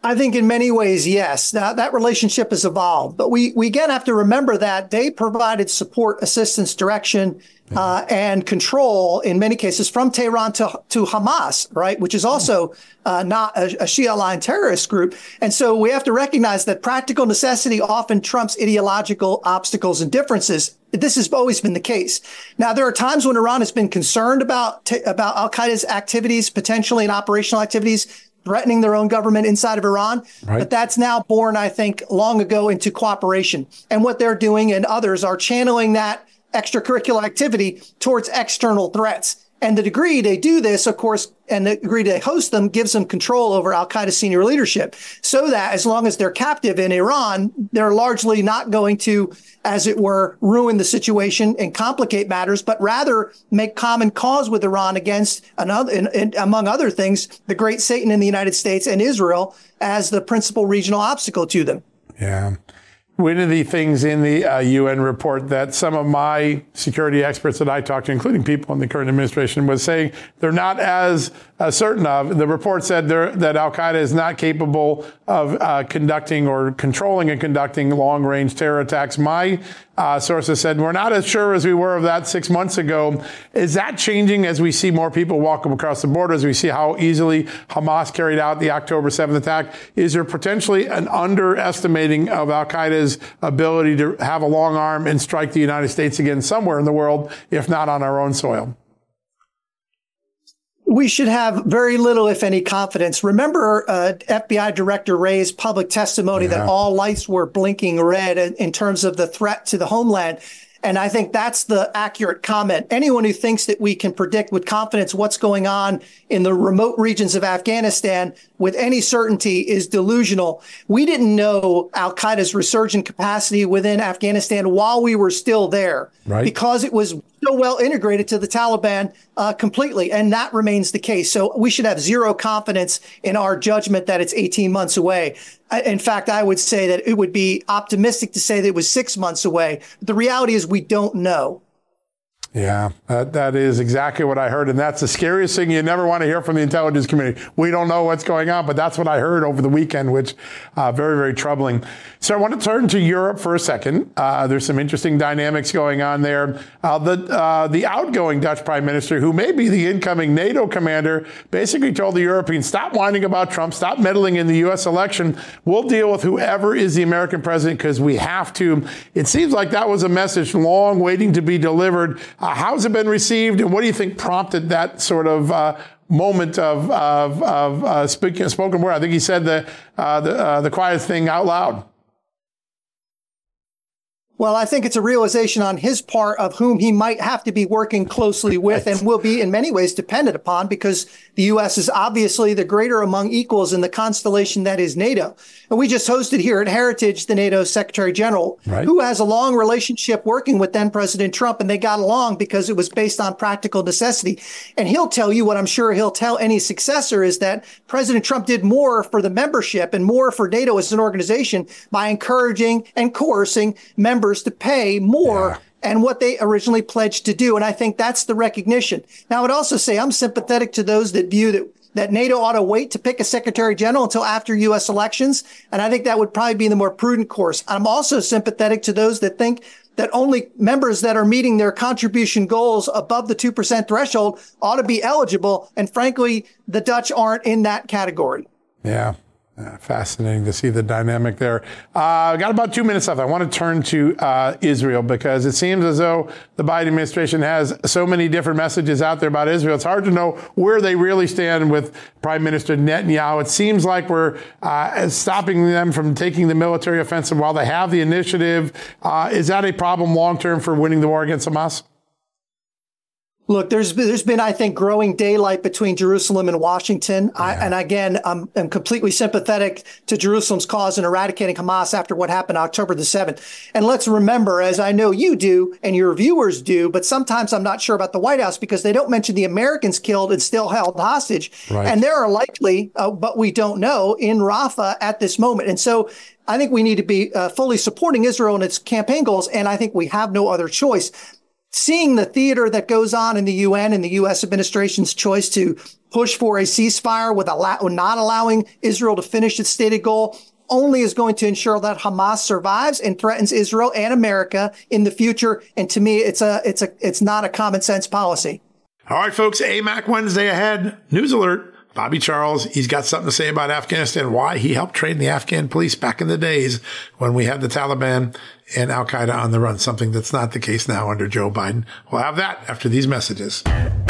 I think in many ways, yes. Now, that relationship has evolved. But we, we again have to remember that they provided support, assistance, direction, uh, and control in many cases from Tehran to, to Hamas, right, which is also uh, not a, a Shia-aligned terrorist group. And so we have to recognize that practical necessity often trumps ideological obstacles and differences. This has always been the case. Now, there are times when Iran has been concerned about, t- about al-Qaeda's activities, potentially in operational activities, threatening their own government inside of Iran. Right. But that's now born, I think, long ago into cooperation. And what they're doing and others are channeling that extracurricular activity towards external threats. And the degree they do this, of course, and the degree they host them gives them control over al-Qaeda senior leadership, so that as long as they're captive in Iran, they're largely not going to, as it were, ruin the situation and complicate matters, but rather make common cause with Iran against, another, in, in, among other things, the great Satan in the United States and Israel as the principal regional obstacle to them. Yeah. One of the things in the uh, U N report that some of my security experts that I talked to, including people in the current administration, was saying they're not as uh, certain of. The report said that al-Qaeda is not capable of uh, conducting or controlling and conducting long-range terror attacks. My uh, sources said we're not as sure as we were of that six months ago. Is that changing as we see more people walk across the border, as we see how easily Hamas carried out the October seventh attack? Is there potentially an underestimating of al-Qaeda's ability to have a long arm and strike the United States again somewhere in the world, if not on our own soil? We should have very little, if any, confidence. Remember uh, F B I Director Wray's public testimony yeah. that all lights were blinking red in, in terms of the threat to the homeland. And I think that's the accurate comment. Anyone who thinks that we can predict with confidence what's going on in the remote regions of Afghanistan with any certainty is delusional. We didn't know al-Qaeda's resurgent capacity within Afghanistan while we were still there, right, because it was so well integrated to the Taliban uh, completely. And that remains the case. So we should have zero confidence in our judgment that it's eighteen months away. In fact, I would say that it would be optimistic to say that it was six months away. But the reality is we don't know. Yeah, that, that is exactly what I heard. And that's the scariest thing you never want to hear from the intelligence community. We don't know what's going on, but that's what I heard over the weekend, which uh, very, very troubling. So I want to turn to Europe for a second. Uh, there's some interesting dynamics going on there. Uh, the uh, the outgoing Dutch prime minister, who may be the incoming NATO commander, basically told the Europeans, stop whining about Trump, stop meddling in the U S election. We'll deal with whoever is the American president because we have to. It seems like that was a message long waiting to be delivered. Uh, how's it been received, and what do you think prompted that sort of uh, moment of of, of uh, speaking, spoken word? I think he said the uh, the, uh, the quiet thing out loud. Well, I think it's a realization on his part of whom he might have to be working closely with and will be in many ways dependent upon, because the U S is obviously the greater among equals in the constellation that is NATO. And we just hosted here at Heritage the NATO Secretary General, right, who has a long relationship working with then President Trump, and they got along because it was based on practical necessity. And he'll tell you what I'm sure he'll tell any successor is that President Trump did more for the membership and more for NATO as an organization by encouraging and coercing members to pay more yeah. and what they originally pledged to do. And I think that's the recognition. Now, I would also say I'm sympathetic to those that view that, that NATO ought to wait to pick a secretary general until after U S elections. And I think that would probably be the more prudent course. I'm also sympathetic to those that think that only members that are meeting their contribution goals above the two percent threshold ought to be eligible. And frankly, the Dutch aren't in that category. Yeah. Uh, fascinating to see the dynamic there. Uh, got about two minutes left. I want to turn to uh, Israel, because it seems as though the Biden administration has so many different messages out there about Israel. It's hard to know where they really stand with Prime Minister Netanyahu. It seems like we're uh, stopping them from taking the military offensive while they have the initiative. Uh, is that a problem long term for winning the war against Hamas? Look, there's there's been, I think, growing daylight between Jerusalem and Washington. Yeah. I, and again, I'm, I'm completely sympathetic to Jerusalem's cause in eradicating Hamas after what happened October the seventh. And let's remember, as I know you do and your viewers do, but sometimes I'm not sure about the White House because they don't mention the Americans killed and still held hostage. Right. And there are likely, uh, but we don't know, in Rafah at this moment. And so I think we need to be uh, fully supporting Israel in its campaign goals. And I think we have no other choice. seeing the theater that goes on in the U N and the U S administration's choice to push for a ceasefire with allow- not allowing Israel to finish its stated goal only is going to ensure that Hamas survives and threatens Israel and America in the future. And to me, it's a it's a it's not a common sense policy. All right, folks, A MAC Wednesday ahead. News alert. Bobby Charles, he's got something to say about Afghanistan, why he helped train the Afghan police back in the days when we had the Taliban and Al-Qaeda on the run, something that's not the case now under Joe Biden. We'll have that after these messages.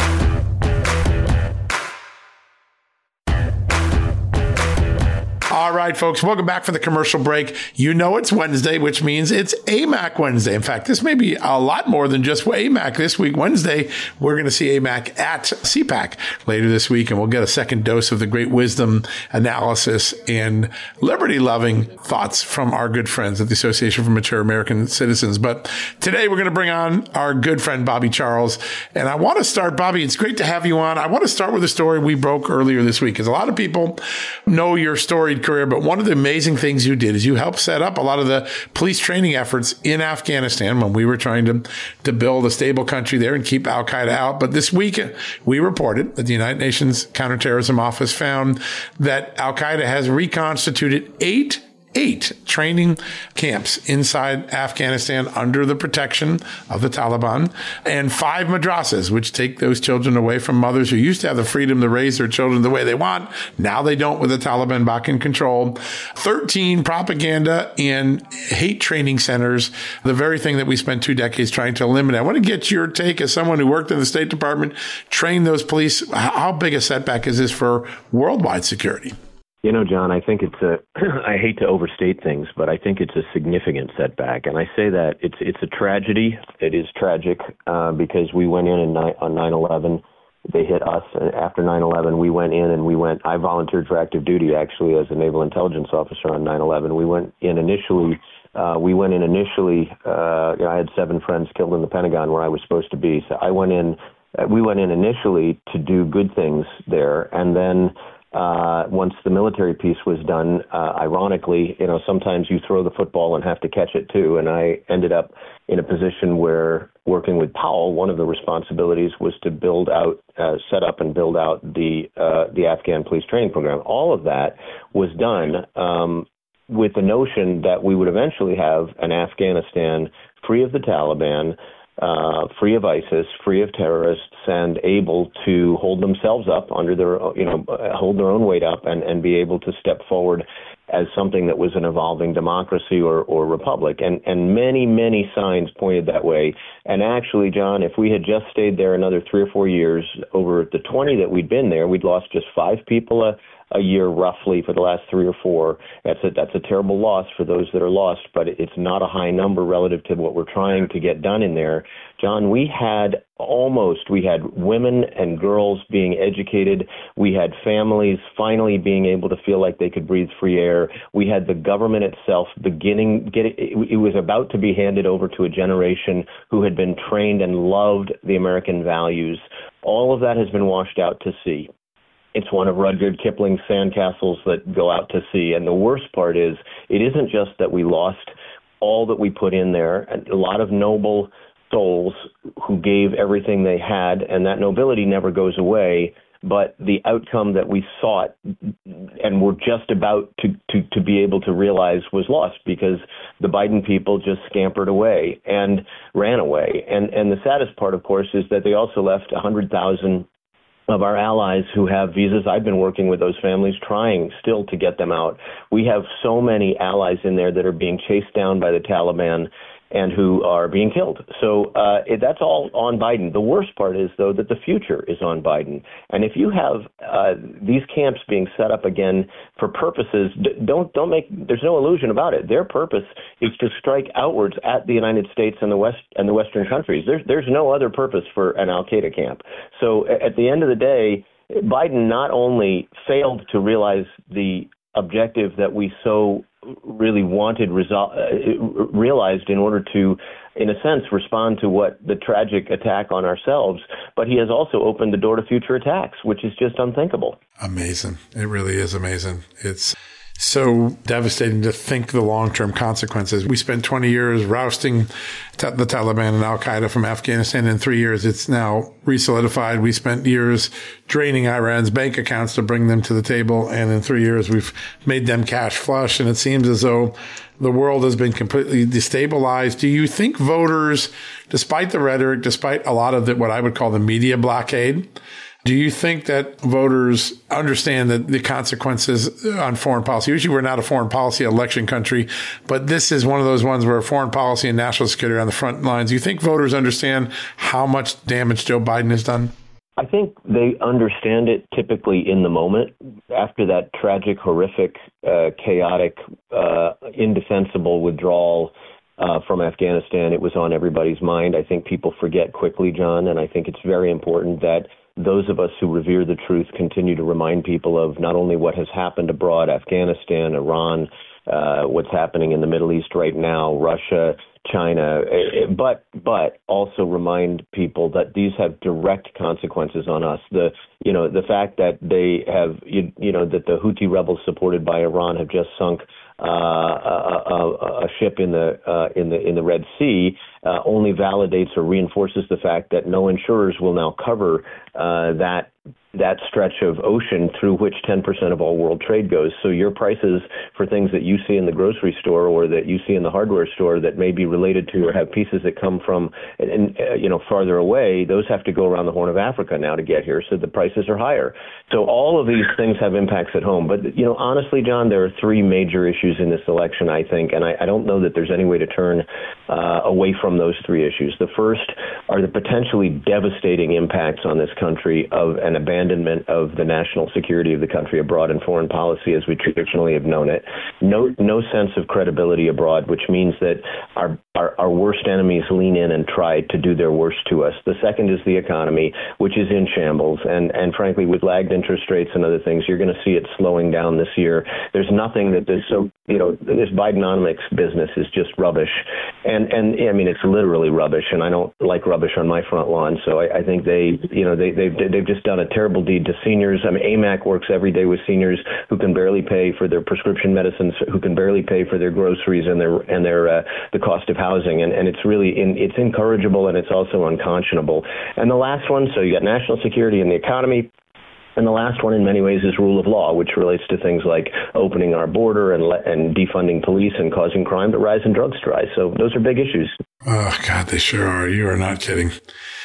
All right, folks, welcome back from the commercial break. You know it's Wednesday, which means it's A MAC Wednesday. In fact, this may be a lot more than just A MAC this week. Wednesday, we're going to see A MAC at C PAC later this week, and we'll get a second dose of the great wisdom, analysis, and liberty-loving thoughts from our good friends at the Association for Mature American Citizens. But today, we're going to bring on our good friend, Bobby Charles. And I want to start, Bobby, it's great to have you on. I want to start with a story we broke earlier this week, because a lot of people know your storied career, but one of the amazing things you did is you helped set up a lot of the police training efforts in Afghanistan when we were trying to, to build a stable country there and keep Al-Qaeda out. But this week, we reported that the United Nations Counterterrorism Office found that Al-Qaeda has reconstituted eight Eight training camps inside Afghanistan under the protection of the Taliban, and five madrasas, which take those children away from mothers who used to have the freedom to raise their children the way they want. Now they don't with the Taliban back in control. thirteen propaganda and hate training centers, the very thing that we spent two decades trying to eliminate. I want to get your take as someone who worked in the State Department, trained those police. How big a setback is this for worldwide security? You know, John, I think it's a, I hate to overstate things, but I think it's a significant setback. And I say that it's it's a tragedy. It is tragic uh, because we went in and on nine eleven. They hit us. And after nine eleven, we went in and we went, I volunteered for active duty, actually, as a naval intelligence officer on nine eleven. We went in initially, uh, we went in initially, uh, you know, I had seven friends killed in the Pentagon where I was supposed to be. So I went in, uh, we went in initially to do good things there. And then Uh, once the military piece was done, uh, ironically, you know, sometimes you throw the football and have to catch it too. And I ended up in a position where working with Powell, one of the responsibilities was to build out, uh, set up and build out the uh, the Afghan police training program. All of that was done um, with the notion that we would eventually have an Afghanistan free of the Taliban, Uh, free of ISIS, free of terrorists, and able to hold themselves up under their, you know, hold their own weight up and, and be able to step forward as something that was an evolving democracy or, or republic. And, and many, many signs pointed that way. And actually, John, if we had just stayed there another three or four years, over the twenty that we'd been there, we'd lost just five people a, a year roughly for the last three or four. That's a, that's a terrible loss for those that are lost, but it's not a high number relative to what we're trying to get done in there. John, we had almost, we had women and girls being educated. We had families finally being able to feel like they could breathe free air. We had the government itself beginning, getting, it was about to be handed over to a generation who had been trained and loved the American values. All of that has been washed out to sea. It's one of Rudyard Kipling's sandcastles that go out to sea. And the worst part is, it isn't just that we lost all that we put in there, and a lot of noble souls who gave everything they had, and that nobility never goes away, but the outcome that we sought and were just about to, to, to be able to realize was lost because the Biden people just scampered away and ran away. And, and the saddest part, of course, is that they also left one hundred thousand of our allies who have visas. I've been working with those families, trying still to get them out. We have so many allies in there that are being chased down by the Taliban and who are being killed. So uh, it, that's all on Biden. The worst part is, though, that the future is on Biden. And if you have uh, these camps being set up again for purposes, don't don't make, there's no illusion about it. Their purpose is to strike outwards at the United States and the West and the Western countries. There's there's no other purpose for an Al-Qaeda camp. So at the end of the day, Biden not only failed to realize the objective that we so really wanted resol- uh, realized in order to, in a sense, respond to what the tragic attack on ourselves, but he has also opened the door to future attacks, which is just unthinkable. Amazing. It really is amazing. It's so devastating to think the long-term consequences. We spent twenty years rousting ta- the Taliban and al-Qaeda from Afghanistan. In three years, it's now re-solidified. We spent years draining Iran's bank accounts to bring them to the table. And in three years, we've made them cash flush. And it seems as though the world has been completely destabilized. Do you think voters, despite the rhetoric, despite a lot of the, what I would call the media blockade, do you think that voters understand that the consequences on foreign policy? Usually we're not a foreign policy election country, but this is one of those ones where foreign policy and national security are on the front lines. Do you think voters understand how much damage Joe Biden has done? I think they understand it typically in the moment. After that tragic, horrific, uh, chaotic, uh, indefensible withdrawal Uh, from Afghanistan, it was on everybody's mind. I think people forget quickly, John, and I think it's very important that those of us who revere the truth continue to remind people of not only what has happened abroad, Afghanistan, Iran, uh, what's happening in the Middle East right now, Russia, China, but but also remind people that these have direct consequences on us. The you know the fact that they have you, you know that the Houthi rebels supported by Iran have just sunk uh, a, a, a ship in the uh, in the in the Red Sea uh, only validates or reinforces the fact that no insurers will now cover uh, that. that stretch of ocean through which ten percent of all world trade goes. So your prices for things that you see in the grocery store or that you see in the hardware store that may be related to or have pieces that come from, and uh, you know, farther away, those have to go around the Horn of Africa now to get here. So the prices are higher. So all of these things have impacts at home. But, you know, honestly, John, there are three major issues in this election, I think, and I, I don't know that there's any way to turn uh, away from those three issues. The first are the potentially devastating impacts on this country of an abandonment of the national security of the country abroad and foreign policy as we traditionally have known it. No no sense of credibility abroad, which means that our, our, our worst enemies lean in and try to do their worst to us. The second is the economy, which is in shambles. And, and frankly, with lagged interest rates and other things, you're going to see it slowing down this year. There's nothing that this, so, you know, this Bidenomics business is just rubbish. And, and I mean, it's literally rubbish. And I don't like rubbish on my front lawn. So I, I think they, you know, they, they've, they've just done a terrible deed to seniors. I mean, A M A C works every day with seniors who can barely pay for their prescription medicines, who can barely pay for their groceries and their and their uh, the cost of housing. And, and it's really in, it's incorrigible and it's also unconscionable. And the last one, so you got national security and the economy. And the last one, in many ways, is rule of law, which relates to things like opening our border and le- and defunding police and causing crime to rise and drugs to rise. So those are big issues. Oh, God, they sure are. You are not kidding.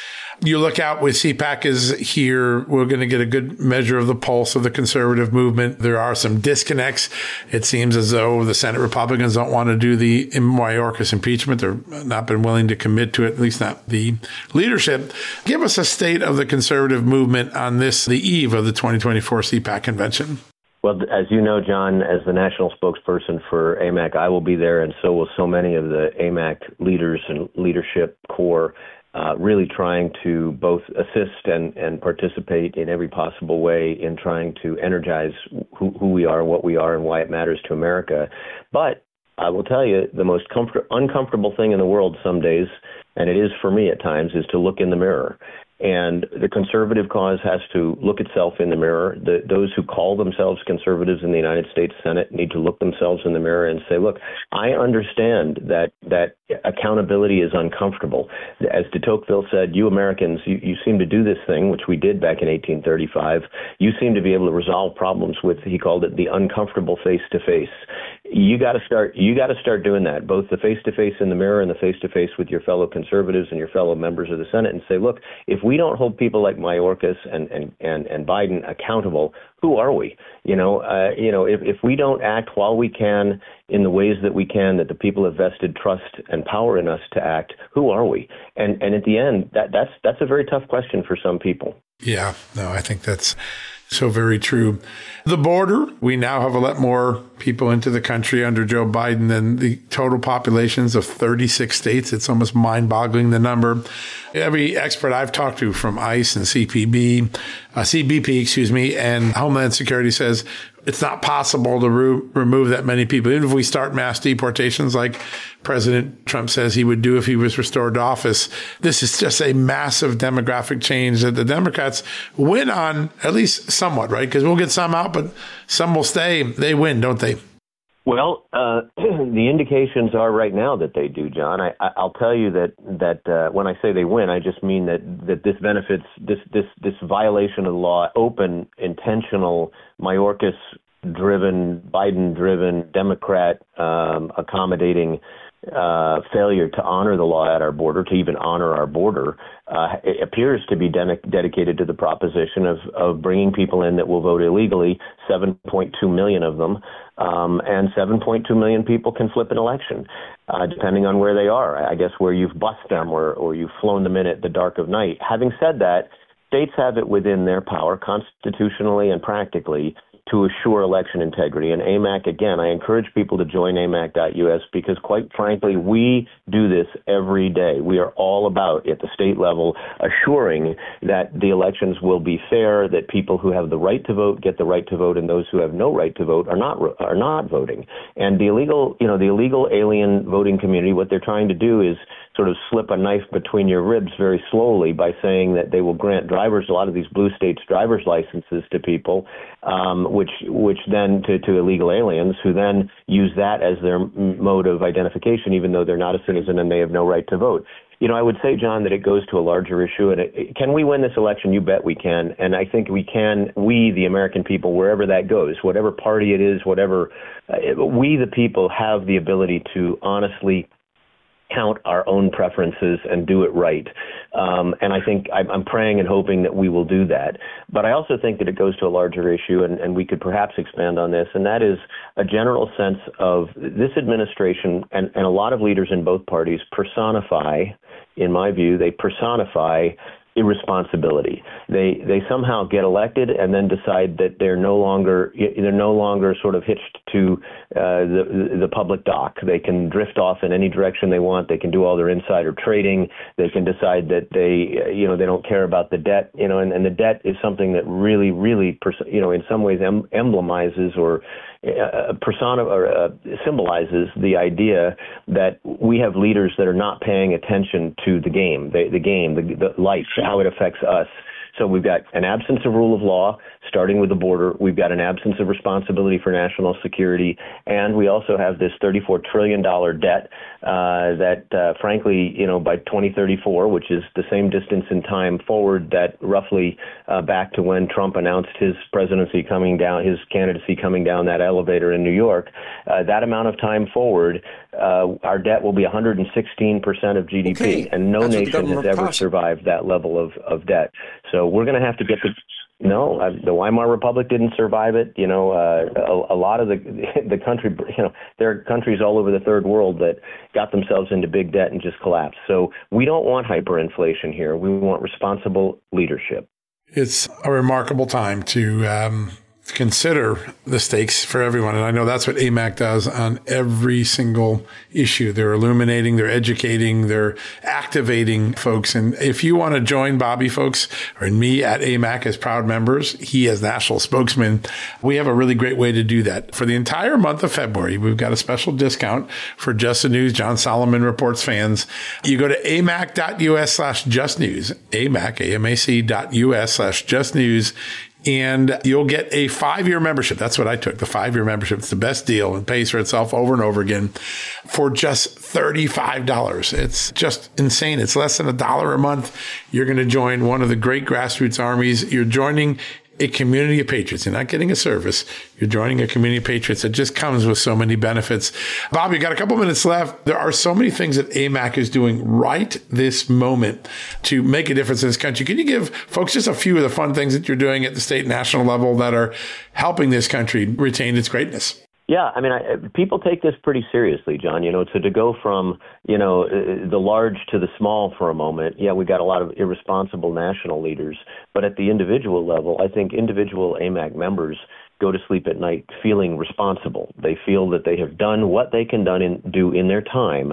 You look out with C PAC is here. We're going to get a good measure of the pulse of the conservative movement. There are some disconnects. It seems as though the Senate Republicans don't want to do the Mayorkas impeachment. They've not been willing to commit to it, at least not the leadership. Give us a state of the conservative movement on this, the eve of the twenty twenty-four C PAC convention. Well, as you know, John, as the national spokesperson for A M A C, I will be there, and so will so many of the A M A C leaders and leadership core. Uh, really trying to both assist and, and participate in every possible way in trying to energize who, who we are, what we are, and why it matters to America. But I will tell you, the most comfort- uncomfortable thing in the world some days, and it is for me at times, is to look in the mirror. And the conservative cause has to look itself in the mirror. The, those who call themselves conservatives in the United States Senate need to look themselves in the mirror and say, look, I understand that that accountability is uncomfortable. As de Tocqueville said, you Americans, you, you seem to do this thing, which we did back in eighteen thirty-five. You seem to be able to resolve problems with, he called it, the uncomfortable face-to-face. You got to start. You got to start doing that, both the face-to-face in the mirror and the face-to-face with your fellow conservatives and your fellow members of the Senate, and say, look, if we don't hold people like Mayorkas and and and, and Biden accountable, who are we? You know, uh, you know, if, if we don't act while we can in the ways that we can, that the people have vested trust and power in us to act, who are we? And and at the end, that that's that's a very tough question for some people. Yeah, no, I think that's so very true. The border, we now have a lot more people into the country under Joe Biden than the total populations of thirty-six states. It's almost mind-boggling, the number. Every expert I've talked to from ICE and C P B, uh, C B P, excuse me, and Homeland Security says it's not possible to re- remove that many people. Even if we start mass deportations like President Trump says he would do if he was restored to office, this is just a massive demographic change that the Democrats win on, at least somewhat, right? Because we'll get some out, but some will stay. They win, don't they? Well, uh, the indications are right now that they do, John. I, I, I'll tell you that that uh, when I say they win, I just mean that, that this benefits this this this violation of the law, open, intentional, Mayorkas-driven, Biden-driven, Democrat um, accommodating uh, failure to honor the law at our border, to even honor our border, uh, it appears to be de- dedicated to the proposition of, of bringing people in that will vote illegally, seven point two million of them, um, and seven point two million people can flip an election, uh, depending on where they are, I guess where you've bussed them or, or you've flown them in at the dark of night. Having said that, states have it within their power, constitutionally and practically, to assure election integrity. And A M A C, again, I encourage people to join A M A C dot U S because, quite frankly, we do this every day. We are all about, at the state level, assuring that the elections will be fair, that people who have the right to vote get the right to vote, and those who have no right to vote are not are not voting. And the illegal, you know, the illegal alien voting community, what they're trying to do is sort of slip a knife between your ribs very slowly by saying that they will grant drivers, a lot of these blue states, driver's licenses to people, um, which which then to, to illegal aliens who then use that as their mode of identification, even though they're not a citizen and they have no right to vote. You know, I would say, John, that it goes to a larger issue. And it, can we win this election? You bet we can. And I think we can, we, the American people, wherever that goes, whatever party it is, whatever, uh, we, the people, have the ability to honestly count our own preferences and do it right. Um, and I think I'm, I'm praying and hoping that we will do that. But I also think that it goes to a larger issue, and, and we could perhaps expand on this, and that is a general sense of this administration and, and a lot of leaders in both parties personify, in my view, they personify irresponsibility. They they somehow get elected and then decide that they're no longer they're no longer sort of hitched to uh, the the public dock. They can drift off in any direction they want. They can do all their insider trading. They can decide that they you know they don't care about the debt. You know, and, and the debt is something that really really you know in some ways em- emblemizes or Uh, persona or uh, symbolizes the idea that we have leaders that are not paying attention to the game, the, the game, the, the life, how it affects us. So we've got an absence of rule of law, starting with the border. We've got an absence of responsibility for national security. And we also have this thirty-four trillion dollars debt uh, that, uh, frankly, you know, by twenty thirty-four, which is the same distance in time forward that roughly uh, back to when Trump announced his presidency coming down, his candidacy coming down that elevator in New York, uh, that amount of time forward, uh, our debt will be one hundred sixteen percent of G D P. Okay. And no That's nation has ever cost. survived that level of, of debt. So we're going to have to get the no. Uh, the Weimar Republic didn't survive it. You know, uh, a, a lot of the the country. You know, there are countries all over the third world that got themselves into big debt and just collapsed. So we don't want hyperinflation here. We want responsible leadership. It's a remarkable time to um, consider the stakes for everyone. And I know that's what A M A C does on every single issue. They're illuminating, they're educating, they're activating folks. And if you want to join Bobby, folks, or me at A M A C as proud members, he as national spokesman, we have a really great way to do that. For the entire month of February, we've got a special discount for Just the News, John Solomon Reports fans. You go to A M A C dot U S slash Just News, A M A C, A M A C dot U S slash Just News. And you'll get a five-year membership. That's what I took, the five-year membership. It's the best deal and pays for itself over and over again for just thirty-five dollars. It's just insane. It's less than a dollar a month. You're going to join one of the great grassroots armies. You're joining a community of patriots. You're not getting a service. You're joining a community of patriots that just comes with so many benefits. Bob, you got a couple minutes left. There are so many things that A M A C is doing right this moment to make a difference in this country. Can you give folks just a few of the fun things that you're doing at the state and national level that are helping this country retain its greatness? Yeah, I mean, I, people take this pretty seriously, John. You know, so to go from, you know, the large to the small for a moment, yeah, we got a lot of irresponsible national leaders. But at the individual level, I think individual A M A C members go to sleep at night feeling responsible. They feel that they have done what they can done in, do in their time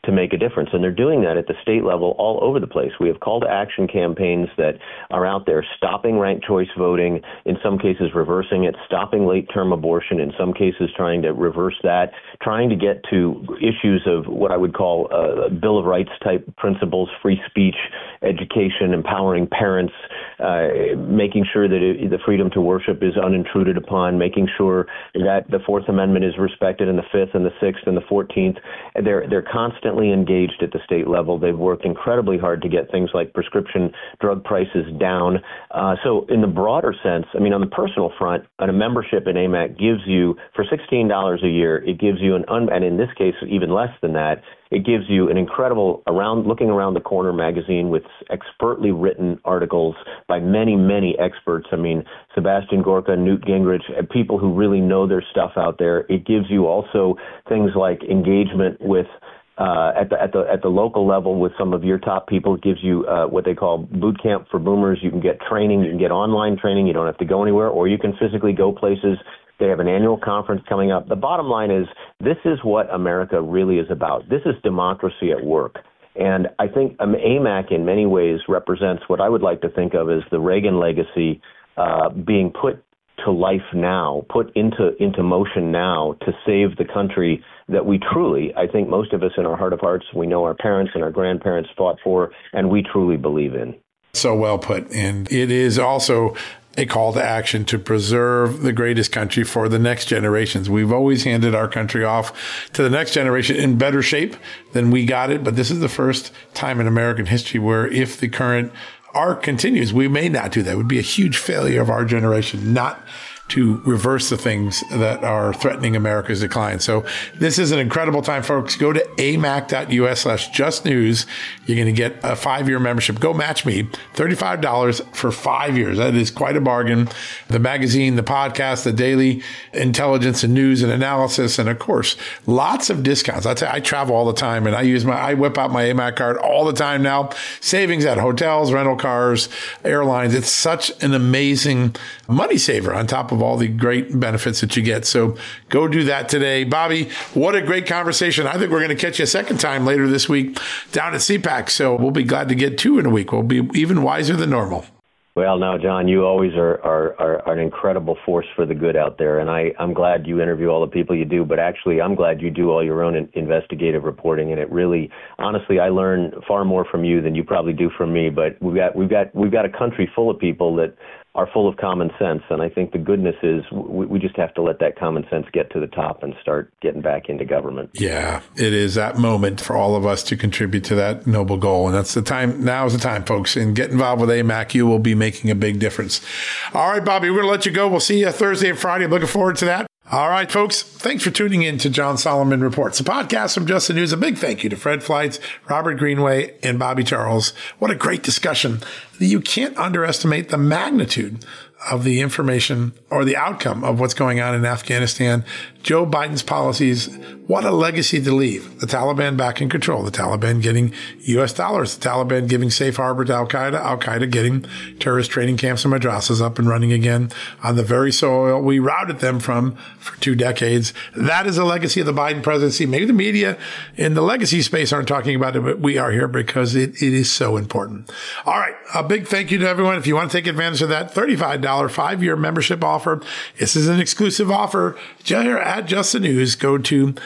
to make a difference. And they're doing that at the state level all over the place. We have call to action campaigns that are out there stopping ranked choice voting, in some cases reversing it, stopping late term abortion, in some cases trying to reverse that, trying to get to issues of what I would call uh, Bill of Rights type principles, free speech, education, empowering parents, uh, making sure that it, the freedom to worship is unintruded upon, making sure that the Fourth Amendment is respected, and the Fifth and the Sixth and the Fourteenth. They're, they're constantly engaged at the state level. They've worked incredibly hard to get things like prescription drug prices down. Uh, so in the broader sense, I mean, on the personal front, a membership in A M A C gives you, for sixteen dollars a year, it gives you an, un- and in this case, even less than that, it gives you an incredible around looking around the corner magazine with expertly written articles by many, many experts. I mean, Sebastian Gorka, Newt Gingrich, people who really know their stuff out there. It gives you also things like engagement with Uh, at the at the at the local level with some of your top people. It gives you uh, what they call boot camp for boomers. You can get training, you can get online training. You don't have to go anywhere, or you can physically go places. They have an annual conference coming up. The bottom line is this is what America really is about. This is democracy at work. And I think um, A M A C in many ways represents what I would like to think of as the Reagan legacy uh, being put to life now, put into into motion now to save the country that we truly, I think most of us in our heart of hearts, we know our parents and our grandparents fought for, and we truly believe in. So well put. And it is also a call to action to preserve the greatest country for the next generations. We've always handed our country off to the next generation in better shape than we got it. But this is the first time in American history where if the current arc continues, we may not do that. It would be a huge failure of our generation not to reverse the things that are threatening America's decline. So this is an incredible time, folks. Go to amac.us slash just news. You're going to get a five-year membership. Go match me. thirty-five dollars for five years. That is quite a bargain. The magazine, the podcast, the daily intelligence and news and analysis, and of course, lots of discounts. I tell you, I travel all the time, and I use my, I whip out my A M A C card all the time now. Savings at hotels, rental cars, airlines. It's such an amazing money saver on top of all the great benefits that you get. So go do that today. Bobby, what a great conversation. I think we're going to catch you a second time later this week down at C PAC. So we'll be glad to get two in a week. We'll be even wiser than normal. Well, now, John, you always are, are, are, are an incredible force for the good out there. And I, I'm glad you interview all the people you do, but actually I'm glad you do all your own in, investigative reporting. And it really, honestly, I learn far more from you than you probably do from me. But we've got, we've got, we've got a country full of people that are full of common sense. And I think the goodness is we, we just have to let that common sense get to the top and start getting back into government. Yeah, it is that moment for all of us to contribute to that noble goal. And that's the time. Now is the time, folks. And get involved with A M A C. You will be making a big difference. All right, Bobby, we're going to let you go. We'll see you Thursday and Friday. I'm looking forward to that. All right, folks, thanks for tuning in to John Solomon Reports, a podcast from Just the News. A big thank you to Fred Fleitz, Robert Greenway, and Bobby Charles. What a great discussion. You can't underestimate the magnitude of the information or the outcome of what's going on in Afghanistan. Joe Biden's policies, what a legacy to leave. The Taliban back in control, the Taliban getting U S dollars, the Taliban giving safe harbor to Al-Qaeda, Al-Qaeda getting terrorist training camps and madrasas up and running again on the very soil we routed them from for two decades. That is a legacy of the Biden presidency. Maybe the media in the legacy space aren't talking about it, but we are here because it, it is so important. All right. A big thank you to everyone. If you want to take advantage of that thirty-five dollars five-year membership offer, this is an exclusive offer here at Just the News. Go to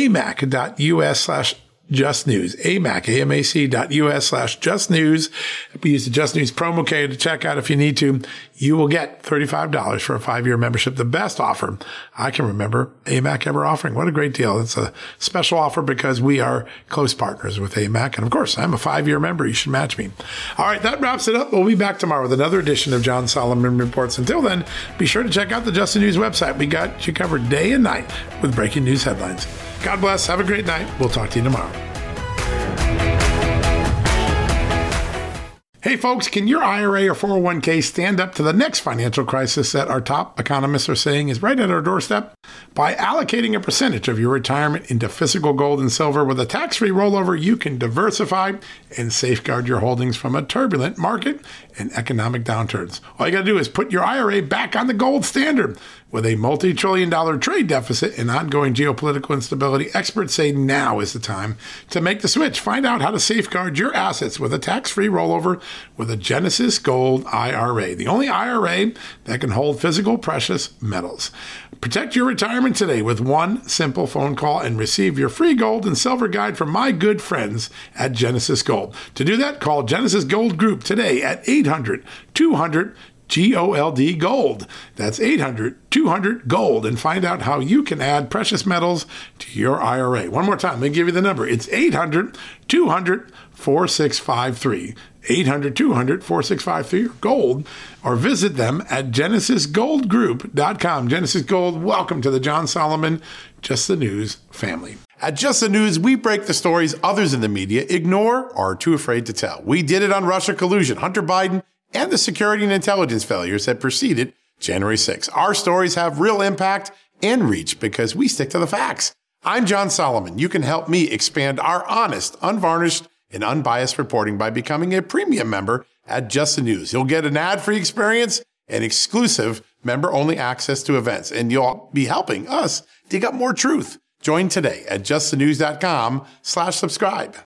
amac.us slash Just News, amac, A-M-A-C dot U-S slash Just News. Use the Just News promo code to check out if you need to. You will get thirty-five dollars for a five-year membership, the best offer I can remember A M A C ever offering. What a great deal. It's a special offer because we are close partners with A M A C. And of course, I'm a five-year member. You should match me. All right, that wraps it up. We'll be back tomorrow with another edition of John Solomon Reports. Until then, be sure to check out the Just the News website. We got you covered day and night with breaking news headlines. God bless. Have a great night. We'll talk to you tomorrow. Hey folks, can your I R A or four oh one k stand up to the next financial crisis that our top economists are saying is right at our doorstep? By allocating a percentage of your retirement into physical gold and silver with a tax-free rollover, you can diversify and safeguard your holdings from a turbulent market and economic downturns. All you got to do is put your I R A back on the gold standard With a multi-trillion dollar trade deficit and ongoing geopolitical instability, experts say now is the time to make the switch. Find out how to safeguard your assets with a tax-free rollover with a Genesis Gold I R A, the only I R A that can hold physical precious metals. Protect your retirement today with one simple phone call and receive your free gold and silver guide from my good friends at Genesis Gold. To do that, call Genesis Gold Group today at eight hundred two hundred G O L D Gold. That's eight hundred two hundred GOLD, and find out how you can add precious metals to your I R A. One more time, let me give you the number. It's eight hundred two hundred four six five three. eight hundred two hundred four six five three or gold, or visit them at genesis gold group dot com. Genesis Gold, welcome to the John Solomon Just the News family. At Just the News, we break the stories others in the media ignore or are too afraid to tell. We did it on Russia collusion, Hunter Biden, and the security and intelligence failures that preceded January sixth. Our stories have real impact and reach because we stick to the facts. I'm John Solomon. You can help me expand our honest, unvarnished, and unbiased reporting by becoming a premium member at Just the News. You'll get an ad-free experience and exclusive member-only access to events, and you'll be helping us dig up more truth. Join today at just the news dot com slash subscribe.